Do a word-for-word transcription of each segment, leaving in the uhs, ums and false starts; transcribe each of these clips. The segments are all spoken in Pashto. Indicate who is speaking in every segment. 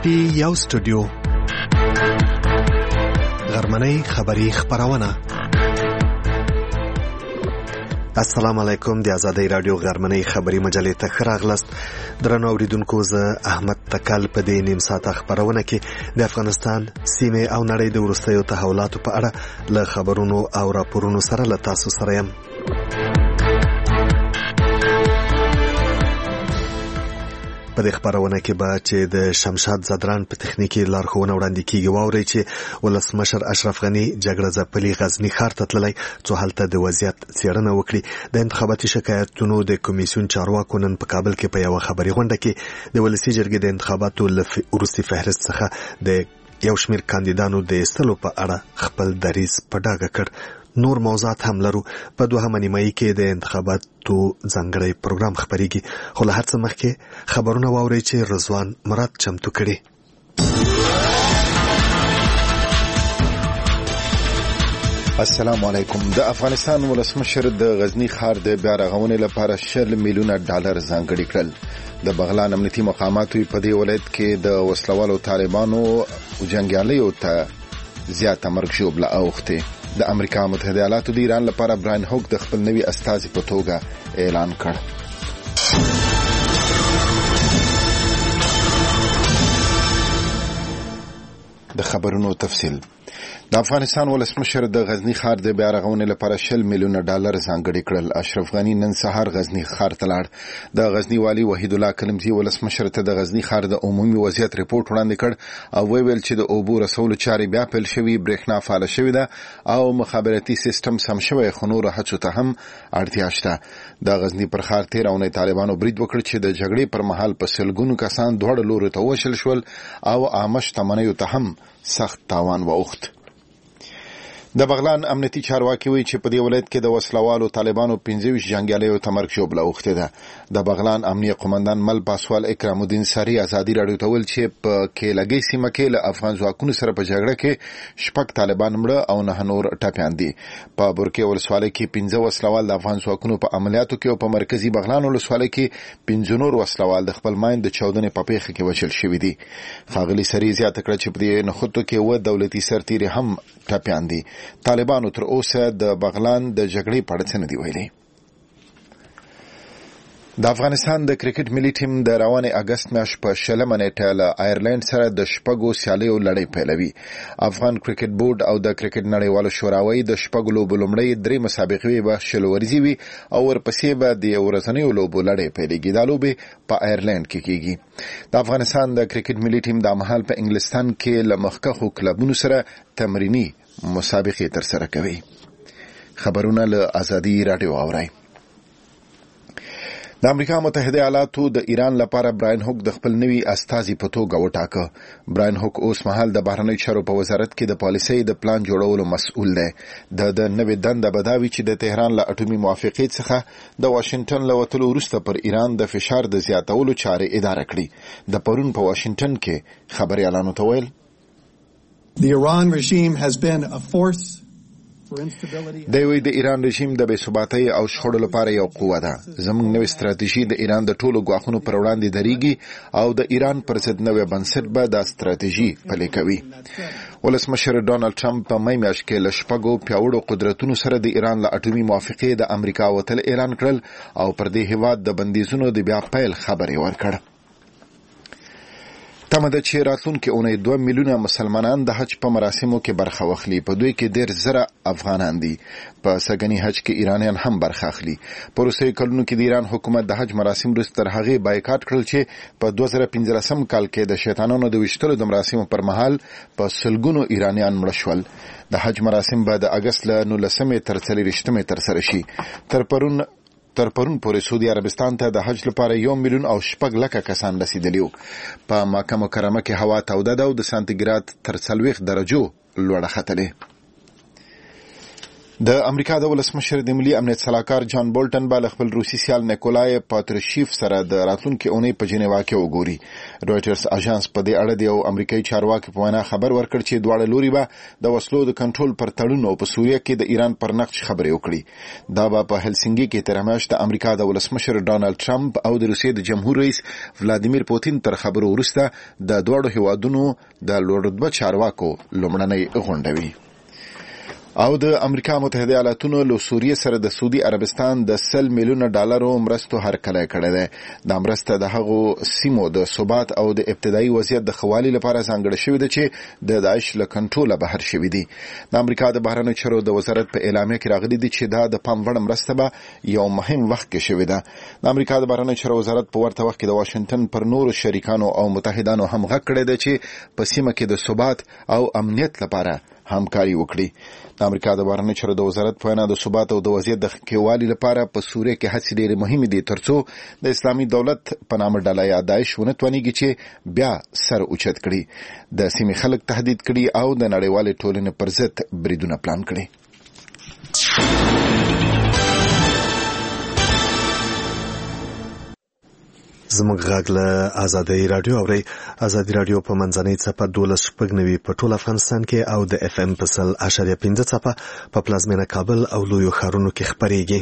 Speaker 1: کې یو سټوډیو غرمنۍ خبری خبرونه. السلام علیکم. د آزادۍ رادیو غرمنۍ خبری مجلې ته ښه راغلاست. درنو اوریدونکو، زه احمد تکل په دې نیم ساعته خبرونه کې د افغانستان سیمې او نړۍ د وروستیو تحولاتو په اړه له خبرونو او راپورونو سره له تاسو سره یم. په دې خبرونه کې به چې د شمشاد زدران په تخنیکی لارښوونه وړاندې کیږي واوري چې ولسمشر اشرف غنی جګړه ځپلي غزنی ښار ته تللی څو هلته د وضعیت څېړنه وکړي. د انتخاباتي شکایتونو د کمیسیون چارواکو نن په کابل کې په یوه خبري غونډه کې د ولسي جرګې د انتخاباتو له وروستي فهرست څخه د یو شمېر کاندیدانو د ایستلو په اړه خپل دریځ په ډاګه کړ. نور موضوعات هم لرو. په دوهمه نیمایي کې د انتخاباتو ځانګړی پروګرام خبرېږي، خو له هر څه مخکې خبرونه واورئ چې رضوان مراد چمتو کړي.
Speaker 2: السلام علیکم. د افغانستان ولسمشر د غزنی ښار د بیا رغونې لپاره شل میلیونه ډالر ځانګړي کړل. د بغلان امنیتي مقاماتو په دې ولایت کې د وسلوالو طالبانو جنګیالیو ته زیاته مرګ ژوبله اوښتې. د امریکا متحده ایالاتو د ایران لپاره براین هوک د خپل نوي استازي په توګه اعلان کړ. د خبرونو تفصیل. د افغانستان ولسمشر د غزنی ښار د بیا رغونې لپاره شل میلیونه ډالر ځانګړي کړل. اشرف غنی نن سهار غزنی ښار ته لاړ. د غزنی والي وحید الله کلمزی ولسمشر ته د غزنی ښار د عمومي وضعیت ریپورت وړاندې کړ او ویل چې د اوبو رسولو چارې بیا پیل شوي، برېښنا فعاله شوې ده او مخابراتي سیستم سم شوی، خو نورو هڅو ته هم اړتیا شته. د غزنی پر ښار تېره اونۍ طالبانو برید وکړ چې د جګړې پر مهال په سلګونو کسان دواړو لورو ته وشل شول او عامه شتمنیو ته هم سخت تاوان واوښت. د بغلان امنیتي چارواکي وایي چې په دې ولایت کې د وسلوالو طالبانو پنځه ویشت جنګیالیو ته مرګ ژوبله اوښتې ده. د بغلان امنیه قومندان مل پاسوال اکرام الدین ساری ازادي راډیو ته ویل چې په کېلګۍ سیمه کې له افغان ځواکونو سره په جګړه کې شپږ طالبان مړه او نه نور ټپیان دي. په بورکې ولسوالۍ کې پنځه وسلوال د افغان ځواکونو په عملیاتو کې او په مرکزي بغلان ولسوالۍ کې پنځه نور وسلوال د خپل ماین د چاودنې په پیښه کې وژل شوي دي. ښاغلي ساری زیاته کړه چې په دې نښتو کې اووه دولتي سرتیري هم ټپیان دي. طالبانو تر اوسه د بغلان د جګړې په اړه څه نه دي ویلي. د افغانستان د کرکټ ملي ټیم د روانې اګست میاشت په شلمه نیټه له آیرلینډ سره د شپږو سیالیو لړۍ پیلوي. افغان کرکټ بورډ او د کرکټ نړیوالو شوراوۍ د شپږو لوبو لومړۍ درې مسابقې به شل ورځې وي او ورپسې به د ورځنیو لوبو لړۍ پیلېږي. دا لوبې په آیرلینډ کې کېږي. د افغانستان د کرکټ ملي ټیم د مهال په انګلستان کې له مخکښو کلبونو سره تمرینی مسابقې تر سره کوي. خبرونه له آزادي رادیو اورئ. د امریکا متحده ایالاتو د ایران لپاره براین هوک د خپل نوي استازي په توګه وټاکه. براین هوک اوس مهال د بهرنیو چارو په وزارت کې د پالیسۍ د پلان جوړولو مسؤل دی. د د نوې دنده به دا وي چې د تهران له اټومي موافقې څخه د واشنګټن له وتلو وروسته پر ایران د فشار د زیاتولو چارې اداره کړي. د پرون په واشنګټن کې خبريالانو ته ویل
Speaker 3: The Iran regime has been a force
Speaker 2: دی وی د ایران رژیم د بې ثباتۍ او شخړو لپاره یو قوه ده. زموږ نوې ستراتیژي د ایران د ټولو ګواښونو پر وړاندې درېږي او د ایران پر ضد نوې بنسټ به دا ستراتیژي پلي کوي. ولسمشر ډانلډ ټرمپ په مې میاشت کې له شپږو پیاوړو قدرتونو سره د ایران له اټومي موافقې د امریکا وتل اعلان کړل او پر دې هیواد د بندیزونو د بیا پیل خبرې ورکړ. تمه ده چې راتلونکې اونۍ دوه میلیونه مسلمانان د حج په مراسمو کې برخه واخلي. په دوی کې ډېر زره افغانان دي. په سږني حج کې ایرانیان هم برخه اخلي. په وروستیو کلونو کې د ایران حکومت د حج مراسم وروسته تر هغې بایکاټ کړل چې په دوه زره پنځلسم کال کې د شیطانانو د ویشتلو د مراسمو پر مهال په سلګونو ایرانیان مړه شول. د حج مراسم به د اګست له نولسمې تر څلېرویشتمې ترسره شي. تر پرون تر پرون پورې سعودي عربستان ته د حج لپاره یو میلیون او شپږ لکه کسان رسیدلی وو. په مکه مکرمه کې هوا توده ده او د سانتیګراد تر څلوېښت درجو لوړه ختلې. د امریکا د ولسمشر د ملي امنیت سلاکار جان بولټن بل خپل روسي سیال نیکولای پاترشیف سره د راتلونکو اونۍ په جنیوا کې وګوري. رويټرز اژانس په دې اړه د یو امریکایي چارواکي په وینا خبر ورکړ چې دواړه لوري به د وسلو د کنټرول پر تړون او په سوریه کې د ایران پر نقش خبرې وکړي. دا به په هلسنګي کې تر میاشت د امریکا د ولسمشر ډانلډ ټرمپ او د روسیې د جمهور رئیس ولادیمیر پوتین تر خبرو وروسته د دواړو هیوادونو د لوړرتبه چارواکو لومړنۍ غونډه وي. او د امریکا متحده ایالاتونو له سوریه سره د سعودي عربستان د سل میلیونه ډالرو مرستو هرکلی کړی دی. دا مرسته د هغو سیمو د ثبات او د ابتدایي وضعیت د خوالي لپاره ځانګړې شوې ده چې د داعش له کنټروله بهر شوي دي. د امریکا د بهرنیو چارو د وزارت په اعلامیه کې راغلي دي چې دا د پام وړ مرسته به یو مهم وخت کې شوې ده. د امریکا د بهرنیو چارو وزارت په ورته وخت کې د واشنگټن پر نورو شریکانو او متحدانو هم غږ کړی دی چې په سیمه کې د ثبات او امنیت لپاره همکاري وکړي. د امریکا د بهرنیو چارو د وزارت په وینا د ثبات او د وضعیت د ښه والي لپاره په سوریه کې هڅې ډېرې مهمې دي ترڅو د اسلامي دولت په نامه ډله یا داعش ونه توانیږي چې بیا سر اوچت کړي، د سیمې خلک تهدید کړي او د نړیوالې ټولنې پر ضد بریدونه پلان کړي.
Speaker 1: زموږ غږ له ازادي رادیو اوري. ازادي رادیو په منځنۍ څپه دولس شپږ نوي په ټول افغانستان کې او د اف ام په سل اشاریه پنځه څپه په پلازمینه کابل او لویو ښارونو کې خپرېږي.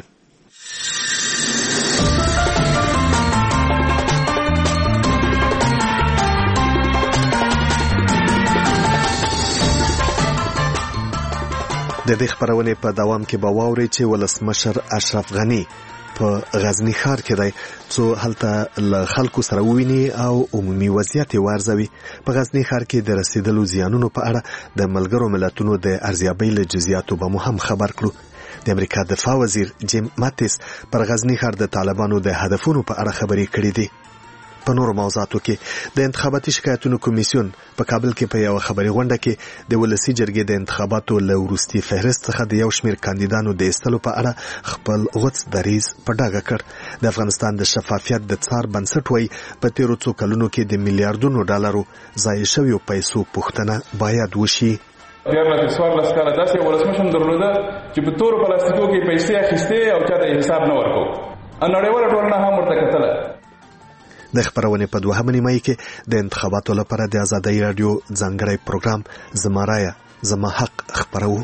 Speaker 1: د دې خبرونه په دوام کې به واوري چې ولسمشر اشرف غنی په غزنی ښار کې دی څو هلته له خلکو سره وویني او عمومي وضعیت ورزوي. په غزنی ښار کې د رسیدلو زیانونو په اړه د ملګرو ملتونو د ارزیابۍ له جزئیاتو به مو هم خبر کړو. د امریکا دفاع وزیر جیم ماتیس پر غزنی ښار د طالبانو د هدفونو په اړه خبرې کړې دي. په نورو موضوعاتو کې د انتخاباتي شکایتونو کمیسیون په کابل کې په یو خبري غونډه کې د ولسی جرګې د انتخاباتو له وروستي فهرست څخه د یو شمېر کاندیدانو د ایستلو په اړه خپل غوڅ دریځ په ډاګه کړ. د افغانستان د شفافیت د څار بنسټ وایي په تیرو څو کلونو کې د میلیارډونو ډالرو ضایع شویو پیسو پوښتنه باید وشي.
Speaker 4: دیارلس څوارلس کاله داسې ولسمشر درلوده چې په تورو پلاستیکو کې پیسې اخیستې او چاته حساب نه ورکو. نړیواله ټولنه هم ورته کتله.
Speaker 1: د خبرونې په دوهمه نیمایي کې د انتخاباتو لپاره د ازادي رادیو ځانګړی پروګرام زما رایه زما حق خبرو.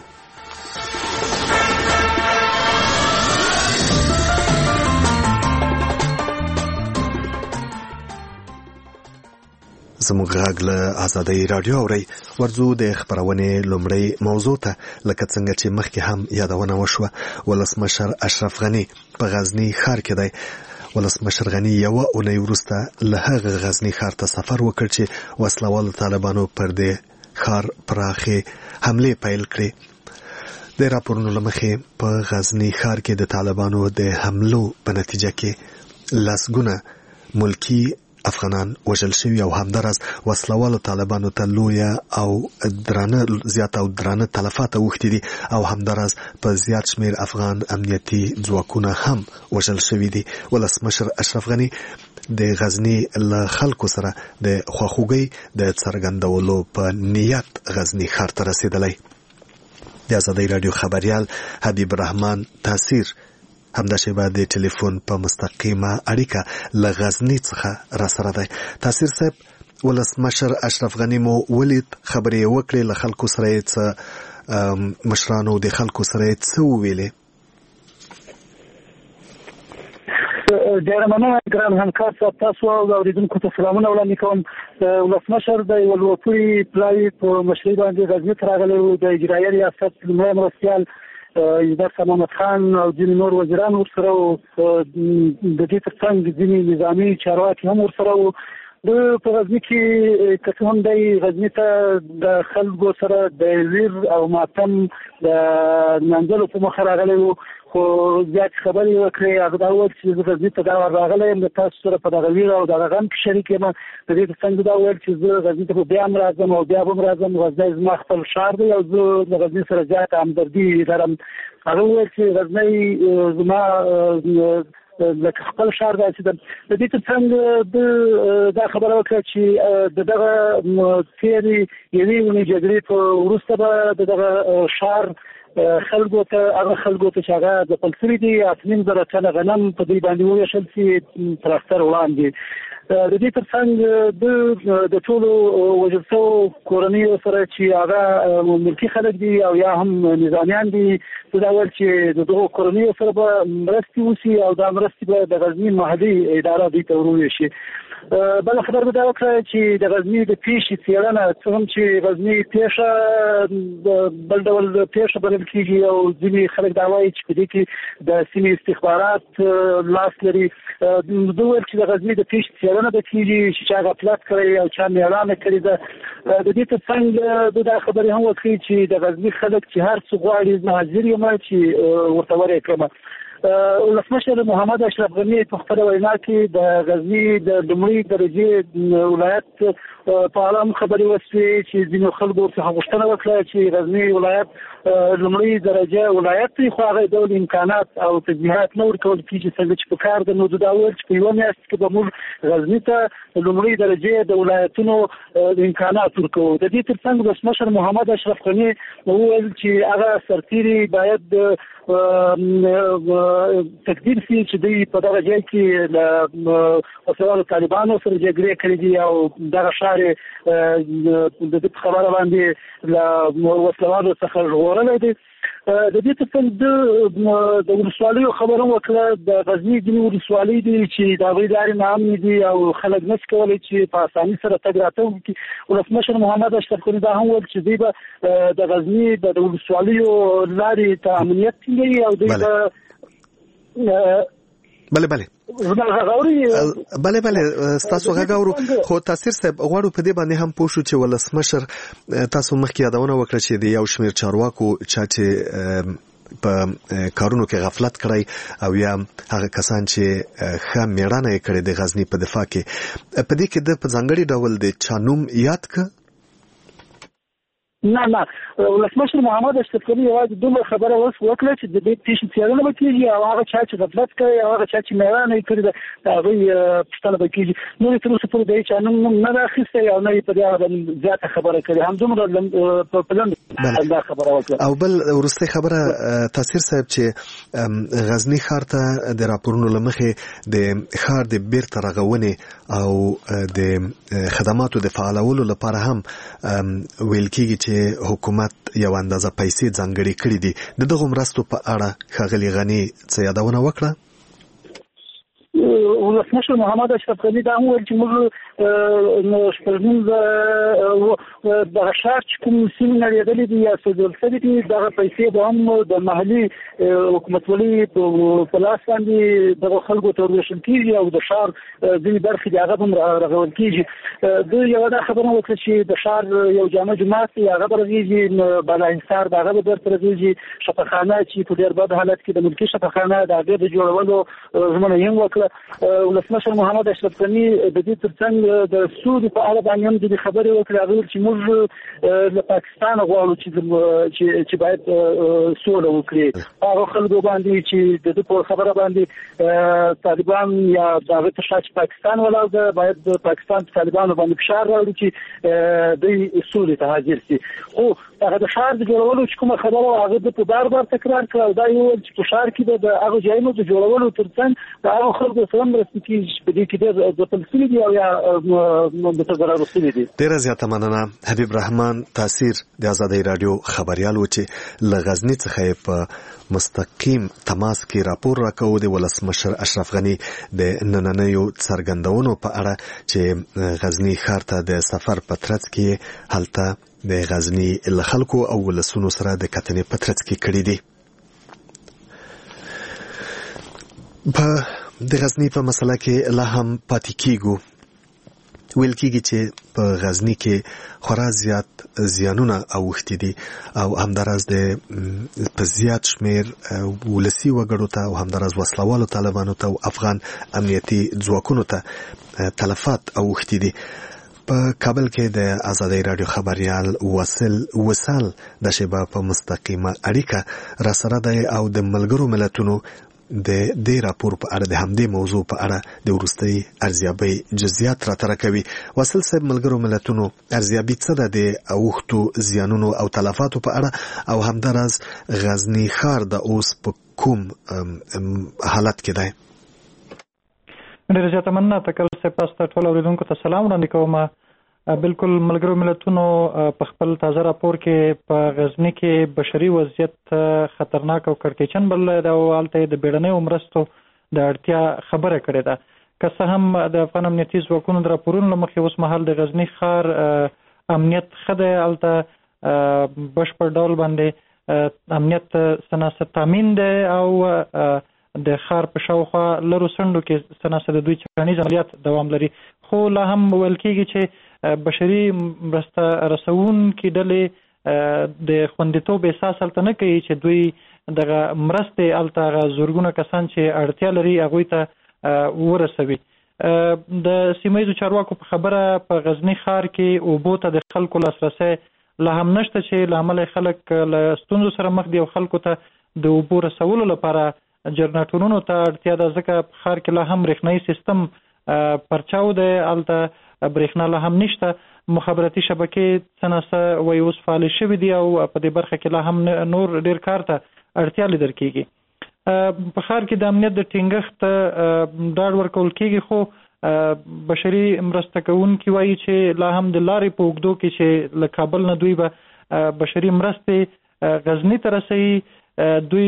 Speaker 1: زموږ غږ له ازادي رادیو اوري. ورځو د خبرونې لومړی موضوع ته لکه څنګه چې مخکې هم یادونه وشوه. ولسمشر اشرف غنی په غزنی ښار کې دی. ولسمشر غنی یو اونۍ وروسته له هغه غزنی ښار ته سفر وکړ چې وسلوال طالبانو پر دې ښار پراخې حملې پیل کړې. د راپورونو له مخې په غزنی ښار کې د طالبانو د حملو په نتیجه کې لسګونه ملکی افغانان وژل شوي او همداراز وسلوالو طالبانو ته لویه او درانه زیات او درانه تلفات اوښتي دي او همداراز په زیات شمیر افغان امنیتي ځواکونه هم وژل شوي دي. ولسمشر اشرف غنی د غزنی له خلکو سره د خواخوږۍ د څرګندولو په نیت غزنی ښار ته رسیدلی. د ازادي رادیو خبریال حبیب الرحمن تاثیر همدا شیبه د ټلیفون په مستقیمه اړیکه له غزنی څخه را سره دی. تاثیر صاحب، ولسمشر اشرف غنی مو ولید خبرې وکړې، له خلکو سره یې څه مشرانو د خلکو سره یې څه وویلې؟
Speaker 5: ډېره مننه ګران همکار صاحب، تاسو او اورېدونکو ته سلامونه وړاندې کوم. ولسمشر د یوه لوړپوړي پلاوي په مشرۍ باندې غزني ته راغلی و. د اجرایه ریاست لومړی مرستیال عزت محمد خان او ځینې نور وزیران ورسره وو. د دې ترڅنګ ځینې نظامي چارواکي هم ورسره وو. د په غزني کې که څه هم دی غزني ته د خلکو سره د ویر او ماتم د نمانځلو په مخه راغلی و، خو زیات خبرې وکړې. هغه دا وویل چې زه غزني ته دا ور راغلی یم، د تاسو سره په دغه ویر او دغه غم کې شریک یم. د دې ترڅنګ دا وویل چې زه غزني ته بیا هم راځم او بیا به هم راځم. غزنی زما خپل ښار دی او زه د غزني سره زیاته همدردي لرم. هغه وویل چې غزنی زما لکه خپل ښار داسې ده. د دې ترڅنګ د دا خبره وکړه چې د دغه تېرې یوې اونۍ جګړې په وروسته به د دغه ښار خلکو ته هغه خلکو ته چې هغه د پلسري دي اته زره ټنه غنم په دې باندې وویشل شي تر اختر وړاندې. د دې ترڅنګ د د ټولو وژل شوو کورنیو سره چې هغه ملکي خلک دي او یا هم نظامیان دي دا ول چې دغه کورنیو سره به مرستې وشي او دا مرستې به د غزنی محلي اداره دوی ته وروشي. بل خبر به دا وکړه چې د غزنی د پیښې څېړنه څنګه چې غزنی پیښه بل ډول پیښه بلل کېږي او ځینې خلک دا وایي چې په دې کې د سیمې استخبارات لاس لري. دوی ویل چې د غزنی د پیښې څېړنه به کېږي چې هغه غفلت کړی او چا میړانه کړې ده. د دې ترڅنګ دا خبرې هم وکړي چې د غزنی خلک چې هر څه غواړي زه حاضر یم چې ورته ورې کړم. ولسمشر محمد اشرف غني په خپل وینا کې د غزنی د لومړي درجه ولایت په اړه خبرې وشوې چې ځینو خلکو څخه غوښتنه وکړه چې غزنی ولایت لومړي درجه ولایت دی خو هغه ډول امکانات او تجهیزات نه ورکول کېږي څنګه چې په کار د نو دا ول چې په یو میاشت کې به موږ غزنی ته لومړي درجه د ولایتونو امکانات ورکو. د دې ترڅنګ ولسمشر محمد اشرف غني وویل چې هغه سرتیري باید تقدیر سي چې دوی په دغه ځای کې د وسلوالو طالبانو سره جګړې کړې دي او دغه شار د دې خبره باندې له وسلوالو څخه ژغورلی دی. د دې ترڅنګ د ولسوالیو خبره وکړه. د غزنی ځینې ولسوالۍ دي چې د هغوی لارې ناامنې دي او خلک نشي کولی چې په اساني سره تګ راتګ وکړي. ولسمشر محمد اشرف غني دا هم ویل چې دوی به د غزنی د ولسوالیو لارې ته امنیت ټینګوي او دوی به
Speaker 1: بله بله بله بله تاسو غاورو خو تاثیر صاحب غواړو په دې باندې هم پوه شو چې ولسمشر تاسو مخکې یادونه وکړه چې د یو شمېر چارواکو چا چې په کارونو کې غفلت کړی او یا هغه کسان چې ښه میړانه یې کړې د غزنی په دفاع کې په دې کې د په ځانګړي ډول د چا نوم یاد که؟
Speaker 5: نه نه ولسمشر محمد اشرف غني یوازې دومره خبره وکړه چې د دې پیښې څېړنه به کېږي او هغه چا چې غفلت کوي او هغه چا چې میړانه یې کړې ده د هغوی پوښتنه به کېږي. نور تر اوسه پورې د هېچا نوم نه ده اخیستی او نه یې په دې اړه زیاته خبره کړې. همدومره په لنډ دا خبره وکړه.
Speaker 1: او بل وروستۍ خبره تاثیر صاحب چې غزنی ښار ته د راپورونو له مخې د ښار د بیرته رغونې او د خدماتو د فعالولو لپاره هم ویل کېږي چې حکومت یو اندازه پیسې ځانګړې کړې دي. د دغو مرستو په اړه ښاغلي غني څه یادونه وکړه؟
Speaker 5: ولسمشر محمد اشرف غني دا هم ویل چې موږ شپږنیز دغه ښار چې کوم سیمې نړېدلې دي یا سوځول شوي دي دغه پیسې به هم د محلي حکومتولۍ په لاس باندې دغه خلکو ته ورویشل کېږي او د ښار ځینې برخې دي هغه به هم رغول کېږي. دوی یوه دا خبره وکړه چې د ښار یو جامع جومات دی هغه به رغېږي، بالاحصار د هغه به درته رغېږي، شفاخانه چې په ډېر بد حالت کې د ملکي شفاخانه د هغې د جوړولو ژمنه یې هم وکړه. ولسمشر محمد اشرف غني د دې ترڅنګ د سولې په اړه باندې هم د خبرې وکړې. هغه ویل چې موږ له پاکستان غواړو چې چې باید سوله وکړي. هغه خلکو باندې چې د دې په خبره باندې طالبان یا دغه تشا چې پاکستان ولاړ ده باید د پاکستان په طالبانو باندې فشار راوړي چې دوی سولې ته حاضر شي. خو هغه د ښار د جوړولو چې کومه خبره هغه د په بار بار تکرار کړه او دا یې وویل چې په ښار کې به د هغه ځایونو د جوړولو ترڅنګ د هغو خلکو سره مرستې کېږي چې په دې کې ډېر ځپل شوي دي او یا ورته ضرر رسولی دي.
Speaker 1: ډېره زیاته مننه. حبیب رحمان تاثیر د ازادۍ راډیو خبریال و چې له غزني څخه یې په مستقیم تماس کې راپور راکوو د ولسمشر اشرف غني د نننیو څرګندونو په اړه چې غزني ښار ته د سفر په ترڅ کې هلته د غزني له خلکو او ولسونو سره د کتنې په ترڅ کې کړي دي. په د غزني په مسله کې لا هم پاتې کېږو. ویل کېږي چې په غزني کې خورا زیات زیانونه اوښتي دي او همداراز د په زیات شمېر ولسي وګړو ته او همداراز وسلوالو طالبانو ته او افغان امنیتي ځواکونو ته تلفات اوښتي دي. په کابل کې د ازادۍ راډیو خبریال وصل وصال د شبا په مستقیمه اړیکه را سره دی او د ملګرو ملتونو د دې راپور په اړه د همدې موضوع په اړه د وروستۍ ارزیابۍ جزئیات راته راکوي. واصل صاحب، ملګرو ملتونو ارزیابي څه ده د اوښتو زیانونو او تلفاتو په اړه، او همداراز غزني ښار د اوس په کوم حالت کې دی؟
Speaker 6: ډېره زیاته مننه تکل صاحب، تاسو ته ټول اورېدونکو ته سلام وړاندې کوم. بالکل ملګرو ملتونو په خپل تازه راپور کې په غزني کې بشري وضعیت خطرناک او کړکېچن بللی دی او هلته یې د بیړنیو مرستو د اړتیا خبره کړې ده. که څه هم د افغان امنیتي ځواکونو د راپورونو له مخې اوس مهال د غزني ښار امنیت ښه دی، هلته بشپړ ډول باندې امنیت څه تامین دی او د ښار په شاوخوا لرو څنډو کې څه ناڅه د دوی څېړنیز عملیات دوام لري. خو لا هم ویل کېږي چې بشري مرسته رسونکي ډلې د خوندیتوب احساس هلته نه کوي چې دوی دغه مرستې هلته هغه زرګونه کسان چې اړتیا لري هغوی ته ورسوي. د سیمه ییزو چارواکو په خبره په غزني ښار کې اوبو ته د خلکو لاسرسی لا هم نشته چې له امله خلک له ستونزو سره مخ دي او خلکو ته د اوبو رسولو لپاره جنراتورونو ته اړتیا ده، ځکه په ښار کې لا هم برېښنایي سیستم پرچاو دی، هلته برېښنا لا هم نشته. مخابراتي شبکې څه ناڅه وایي اوس فعالې شوي دي او په دې برخه کې لا هم نور ډېر کار ته اړتیا لیدل کېږي. په ښار کې د امنیت د ټینګښت ډاډ ورکول کېږي، خو بشري مرسته کوونکي وایي چې لا هم د لارې په اوږدو کې چې له کابل نه دوی به بشري مرستې غزني ته رسوي، دوی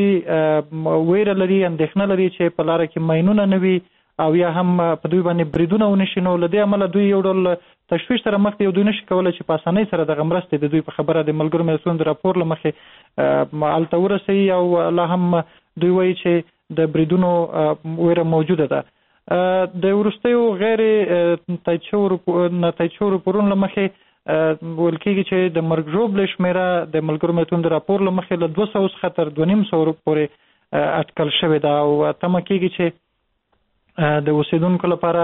Speaker 6: ویره لري، اندېښنه لري چې په لاره کې ماینونه نه وي او یا هم په دوی باندې بریدونه ونشي، نو له دې امله دوی یو ډول تشویش سره مخ دي او دوی نشي کولی چې په اسانۍ سره دغه مرستې د دوی په خبره د ملګرو ملتونو د راپور له مخې هلته ورسوي او لا هم دوی وایي چې د بریدونو ویره موجوده ده. د وروستیو غیر تایید شوو راپورونو له مخې ویل کېږي چې د مرګ ژوبلې شمېره د ملګرو ملتونو د راپور له مخې له دوه سوو څخه تر دوه نیم سوو پورې اټکل شوې ده او تمه کېږي چې د اوسېدونکو لپاره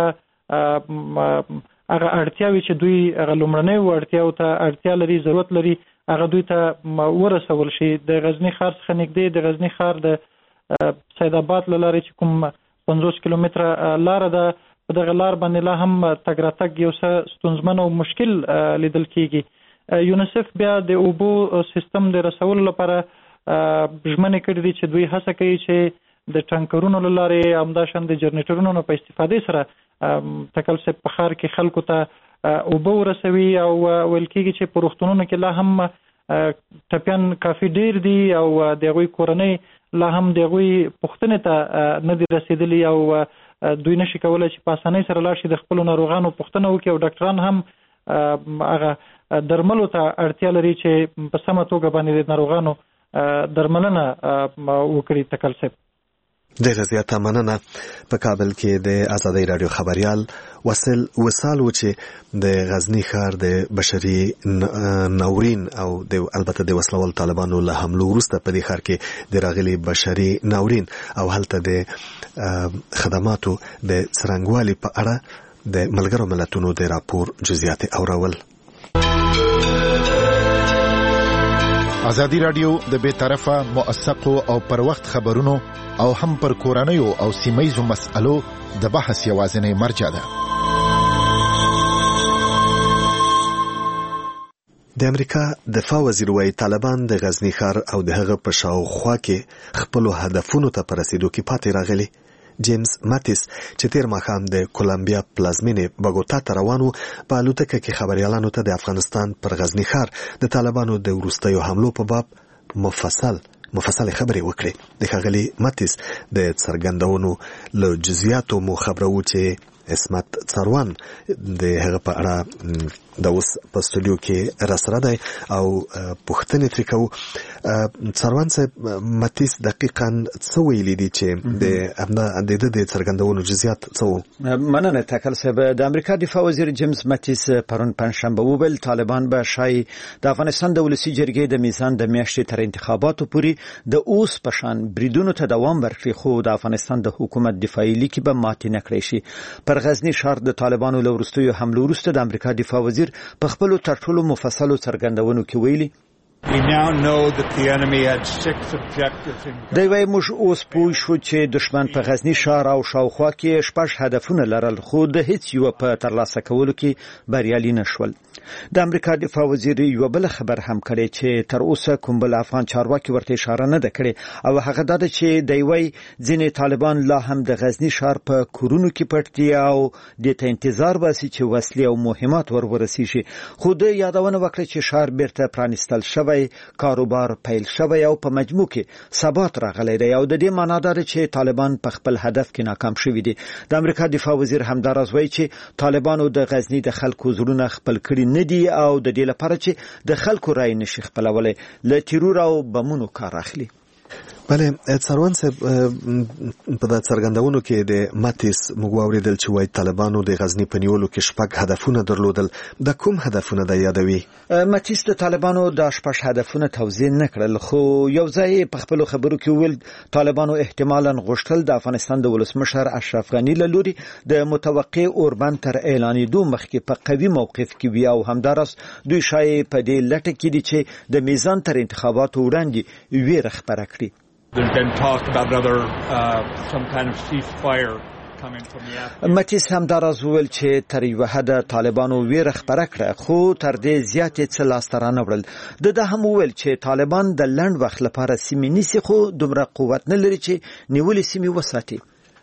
Speaker 6: هغه اړتیاوې چې دوی هغه لومړنیو اړتیاوو ته اړتیا لري، ضرورت لري، هغه دوی ته ورسول شي. د غزني ښار څخه نږدې د غزني ښار د سید آباد له لارې چې کوم پنځوس کیلومتره لاره ده، په دغه لار باندې لا هم تګ راتګ یو څه ستونزمن او مشکل لیدل کېږي. یونیسف بیا د اوبو سیستم د رسولو لپاره ژمنې کړي دي چې دوی هڅه کوي چې د ټانکرونو له لارې همداشان د جنریټرونو نه په استفادې سره تکل صاحب په ښار کې خلکو ته اوبه ورسوي او ویل کېږي چې په روغتونونو کې لا هم ټپیان کافي ډېر دي او د هغوی کورنۍ لا هم د هغوی پوښتنې ته نه دي رسېدلي او دوی نشي کولی چې په اسانۍ سره لاړ شي د خپلو ناروغانو پوښتنه وکړي او ډاکټران هم هغه درملو ته اړتیا لري چې په سمه توګه باندې د ناروغانو درملنه وکړي. تکل صاحب
Speaker 1: ډېره زیاته مننه. په کابل کې د ازادۍ راډیو خبریال وصل وصال و چې د غزني ښار د بشري ناورین او د البته د وسلوال طالبانو له حملو وروسته په دې ښار کې د راغلي بشري ناورین او هلته د خدماتو د څرنګوالي په اړه د ملګرو ملتونو د راپور جزئیات اورول.
Speaker 2: ازادي راډیو د بې طرفه موثقو او پر وخت خبرونو او هم پر کورنیو او سیمه‌ییزو مسألو د بحث یوازینی مرجع ده.
Speaker 1: د امریکا دفاع وزیر وايي طالبان د غزني ښار او د هغه په شاوخوا کې خپلو هدفونو ته په رسیدو کې پاتې راغلي. جیمز ماتیس چې تیر ماښام د کولمبیا پلازمینې بوګوتا ته روان و، په الوتکه کې خبریالانو ته د افغانستان پر غزني ښار د طالبانو د وروستیو حملو په باب مفصل مفصل خبرې وکړې. د ښاغلي ماتیس د څرګندونو له جزئیاتو مو خبرو چې اسمت څاروان د هغه په اړه د اوس په سټوډیو کې راسره دی او پوښتنې ترې کوو. څاروان صاحب، ماتیس دقیقاً څه ویلي دي چې د د د څرګندونو جزئیات څه وو؟
Speaker 7: مننه تکل صاحب. د امریکا دفاع وزیر جیمز ماتیس پرون پنجشنبه وویل طالبان به شای د افغانستان د ولسی جرګې د میزان د میاشتې تر انتخاباتو پورې د اوس په شان بریدونو ته دوام ورکړي، خو د افغانستان د حکومت دفاعي لیکي به ماتې نه کړی شي. پر غزني ښار د طالبانو له وروستیو حملو وروسته د امریکا دفاع وزیر په خپلو تر ټولو مفصلو څرګندونو کې ویلي دی وای موږ اوس پوه شو چې دشمن په غزنی ښار او شاوخوا کې شپږ هدفونه لرل خو د هیڅ یو په ترلاسه کولو کې بریالي نشول. د امریکا دفاع وزیر یو بل خبر هم کړی چې تر اوسه کوم بل افغان چارواکي ورته اشاره نه ده کړې او هغه دا ده چې دی وای ځینې طالبان لا هم د غزنی ښار په کورونو کې پټ دي او د ته انتظار باسي چې وسلې او مهمات ور ورسیږي. خو د یادونه وکړه چې ښار بیرته پرانستل شوی، کاروبار پیل شوی او په مجموع کې ثبات راغلی دی او د دې معنا ده چې طالبان په خپل هدف کې ناکام شوي دي. د امریکا دفاع وزیر همداراز وایي چې طالبانو د غزنی د خلکو زړونه خپل کړي نه دي او د دې لپاره چې د خلکو رای نشي خپلولی له تیرور او بمونو کار اخلي.
Speaker 1: بله څاروان صاحب په د څرګندونو کې د ماتیس موږ واورېدل چې وایي طالبانو د غزنی په نیولو کې شپږ هدفونه درلودل. د کوم هدفونه د یادوي؟
Speaker 7: ماتیس د طالبانو د شپږ هدفونه توضیح نه کړل خو یو ځای په خپل خبرو کې ویل طالبانو احتمالاً غوښتل د افغانستان د ولسمشر اشرف غنی له لوري د متوقع اوربند تر اعلانېدو مخکې په قوي موقف کې وي او همداراز دوی شاید په دې لټه کې دي چې د میزان تر انتخاباتو وړاندې ویره خپره کړي.
Speaker 8: There's been talk about another uh, some kind of ceasefire coming from the Afghan.
Speaker 7: ماتیس همداراز ویل چې تر یو حد طالبانو ویره خپره کړه خو تر دې زیاتې څه لاسته رانه وړل. د ده هم ویل چې طالبان د لنډ وخت لپاره سیمې نیسي خو دومره قوت نه لري چې نیولې سیمې وساتي.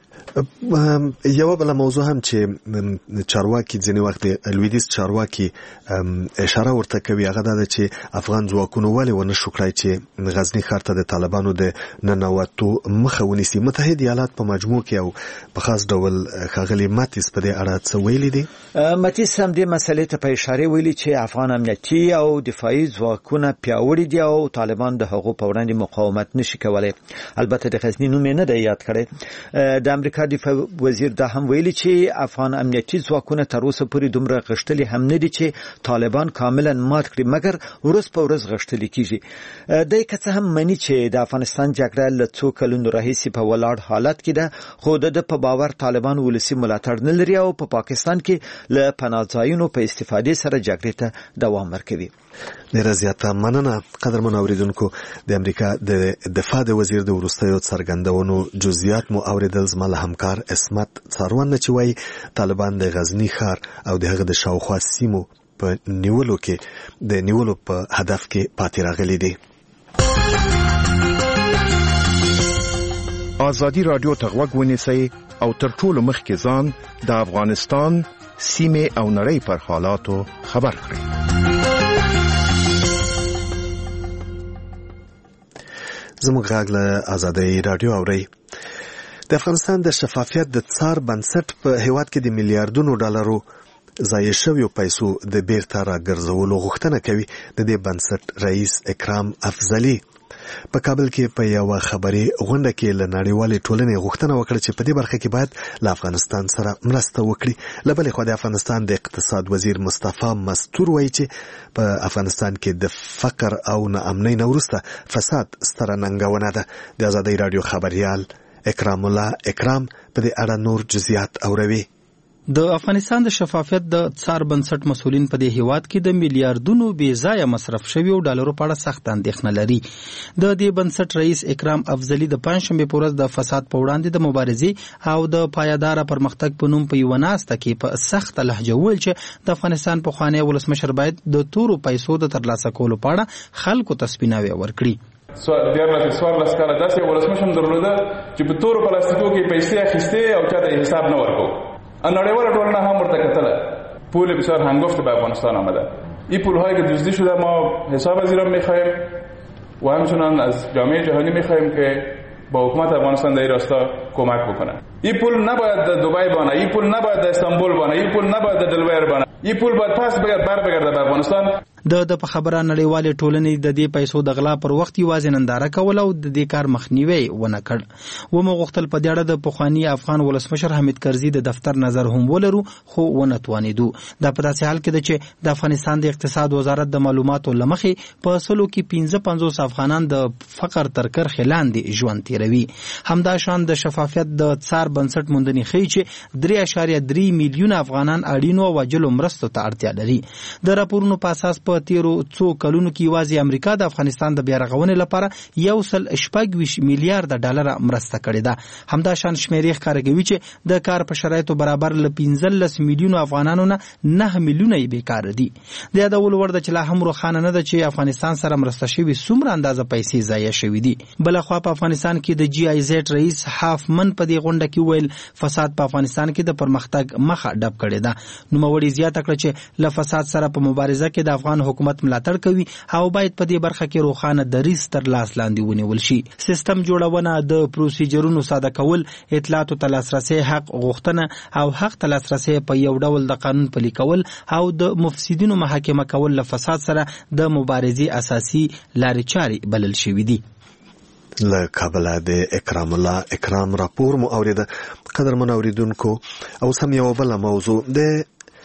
Speaker 1: یو بل موضوع هم چې چارواکي ځینې وخت لویدیز چارواکي اشاره ورته کوي هغه دا چې افغان ځواکونو ولې ونه شو کړای چې غزنی ښار ته د طالبانو د ننوتو مخه ونیسي. متحد ایالات په مجموع کې او په خاص ډول ښاغلي ماتیس په دې اړه څه ویلي دي؟
Speaker 7: ماتیس هم دې مسلې ته په اشاره ویلي چې افغان امنیتي او دفاعي ځواکونه پیاوړي دي او طالبان د هغو په وړاندې مقاومت نشي کولی. البته د غزنی نوم نه دی یاد کړی. د امریکا دفاع وزیر دا هم ویلي چې افغان امنیتي ځواکونه تر اوسه پورې دومره غښتلي هم نه دي چې طالبان کاملا مات کړي مګر ورځ په ورځ غښتلي کیږي. دی که څه هم مني چې د افغانستان جګړه له څو کلونو راهیسې په ولاړ حالت کې ده خو د په باور طالبان ولسي ملاتړ نه لري او په پا پاکستان کې له پناهځایونو په استفادې سره جګړې ته دوام ورکوي.
Speaker 1: ډیره زیاته مننه قدرمن اوریدونکو. د امریکا د دفاع د وزیر د وروستیو څرګندونو جزئیات مو اوریدل. زما له همکار اسمت څاروان چې وایي طالبان د غزنی ښار او د هغه د شاوخوا سیمو په نیولو کې د نیولو په هدف کې پاتې راغلي دي.
Speaker 2: ازادي رادیو ته غوږ ونیسئ او تر ټولو مخکې ځان د افغانستان سیمې او نړۍ پر حالاتو خبر کړئ.
Speaker 1: زموږ غږ له ازادي رادیو اورئ. د افغانستان د شفافیت د څار بنسټ په هیواد کې د میلیارډونو ډالرو ضایع شویو پیسو د بیرته راګرځولو غوښتنه کوي. د دې بنسټ رئیس اکرام افضلي په کابل کې په یو خبري غونډه کې له نړیوالې ټولنې غوښتنه وکړه چې په دې برخه کې باید له افغانستان سره مرسته وکړي. له بلې خوا د افغانستان د اقتصاد وزیر مصطفی مستور وایي چې په افغانستان کې د فقر او ناامنۍ نه وروسته فساد ستره ننګونه ده. د ازادي رادیو خبريال اکرام الله اکرام په دې اړه نور جزئیات اوروي.
Speaker 9: د افغانستان د شفافیت د څار بنسټ مسولین په دې هیواد کې د میلیارډونو بې ځایه مصرف شویو ډالرو په اړه سخت اندېښنه لري. د دې بنسټ رئیس اکرام افضلي د پنځشنبه په ورځ د فساد په وړاندې د مبارزې او د پایدار پرمختګ په نوم په یو ناسته کې په سخت لهجه ویل چې د افغانستان په خوانی ولسمشر باید د تورو پیسو د ترلاسه کولو په اړه خلکو ته سپیناوی ورکړي.
Speaker 4: سوال دیارلس سوال لسکاله داسې ولسمشر درلوده چې په تورو پلاستیکو کې پیسې اخیستې او چاته حساب نه ورکو. نړیواله ټولنه هم ورته کتله. پول بسیار هنگفت به افغانستان آمده. این پول‌هایی که دزدی شده ما حساب از ایران می‌خوایم و همچنان از جامعه جهانی می‌خوایم که با حکومت افغانستان در این راستا کمک بکنه. این پول نباید در دبی بانه، این پول نباید در استانبول بانه، این پول نباید در دلویر بانه. این پول باید پس بگرد بر بگرده به افغانستان.
Speaker 9: د د په خبره نړیوالې ټولنې د دې پیسو د غلا پر وخت یوازې ننداره کول او د دې کار مخنیوي ونه کړ. و مو غوښتل په دې اړه د پخوانی افغان ولسمشر حمید کرزي د دفتر نظر هم ولرو خو ونه توانیدو. دا په داسې حال کې ده چې د افغانستان د اقتصاد وزارت د معلوماتو لمخې په سلو کې پنځه پنځوس افغانان د فقر تر کرښې لاندې ژوند تیروي. همدا شان د شفافیت شفافیت د څار بنسټ موندنې ښیي چې درې اعشاریه درې میلیونه افغانان اړینو او وجلو مرستو ته اړتیا لري. د راپورونو په اساس په تیرو څو کلونو کې یوازې امریکا د افغانستان د بیارغونې لپاره یو سل شپږ ویشت میلیارډ ډالر مرسته کړې ده. همدا شان شمیرې ښکاره کوي چې د کار په شرایطو برابر له پنځلس میلیونو افغانانو نه نه میلیونه یې بیکاره دي. د یادولو وړ ده چې لا هم روښانه نه ده چې افغانستان سره مرسته شوي څومره اندازه پیسې ضایع شوي دي. بلخوا په افغانستان کې د جی آی زیډ رئیس هافمن په دې غونډه کې ویل فساد په افغانستان کې د پرمختګ مخه ډب کړې ده. نوموړي زیاته کړه چې له فساد سره په مبارزه کې د افغان حکومت ملاتړ کوي او باید په دې برخه کې روښانه دریځ تر لاس لاندې ونیول شي. سیستم جوړونه، د پروسیجرونو ساده کول، اطلاعاتو ته لاسرسي، حق غوښتنه او حق ته لاسرسي په یو ډول د قانون پلي کول او د مفسدینو محاکمه کول له فساد سره د مبارزې اساسي لارې چارې بلل شوې دي.
Speaker 1: له کابل د اکرام الله اکرام راپور مو اوریده. قدرمن اوریدونکو، او سم یو بل موضوع د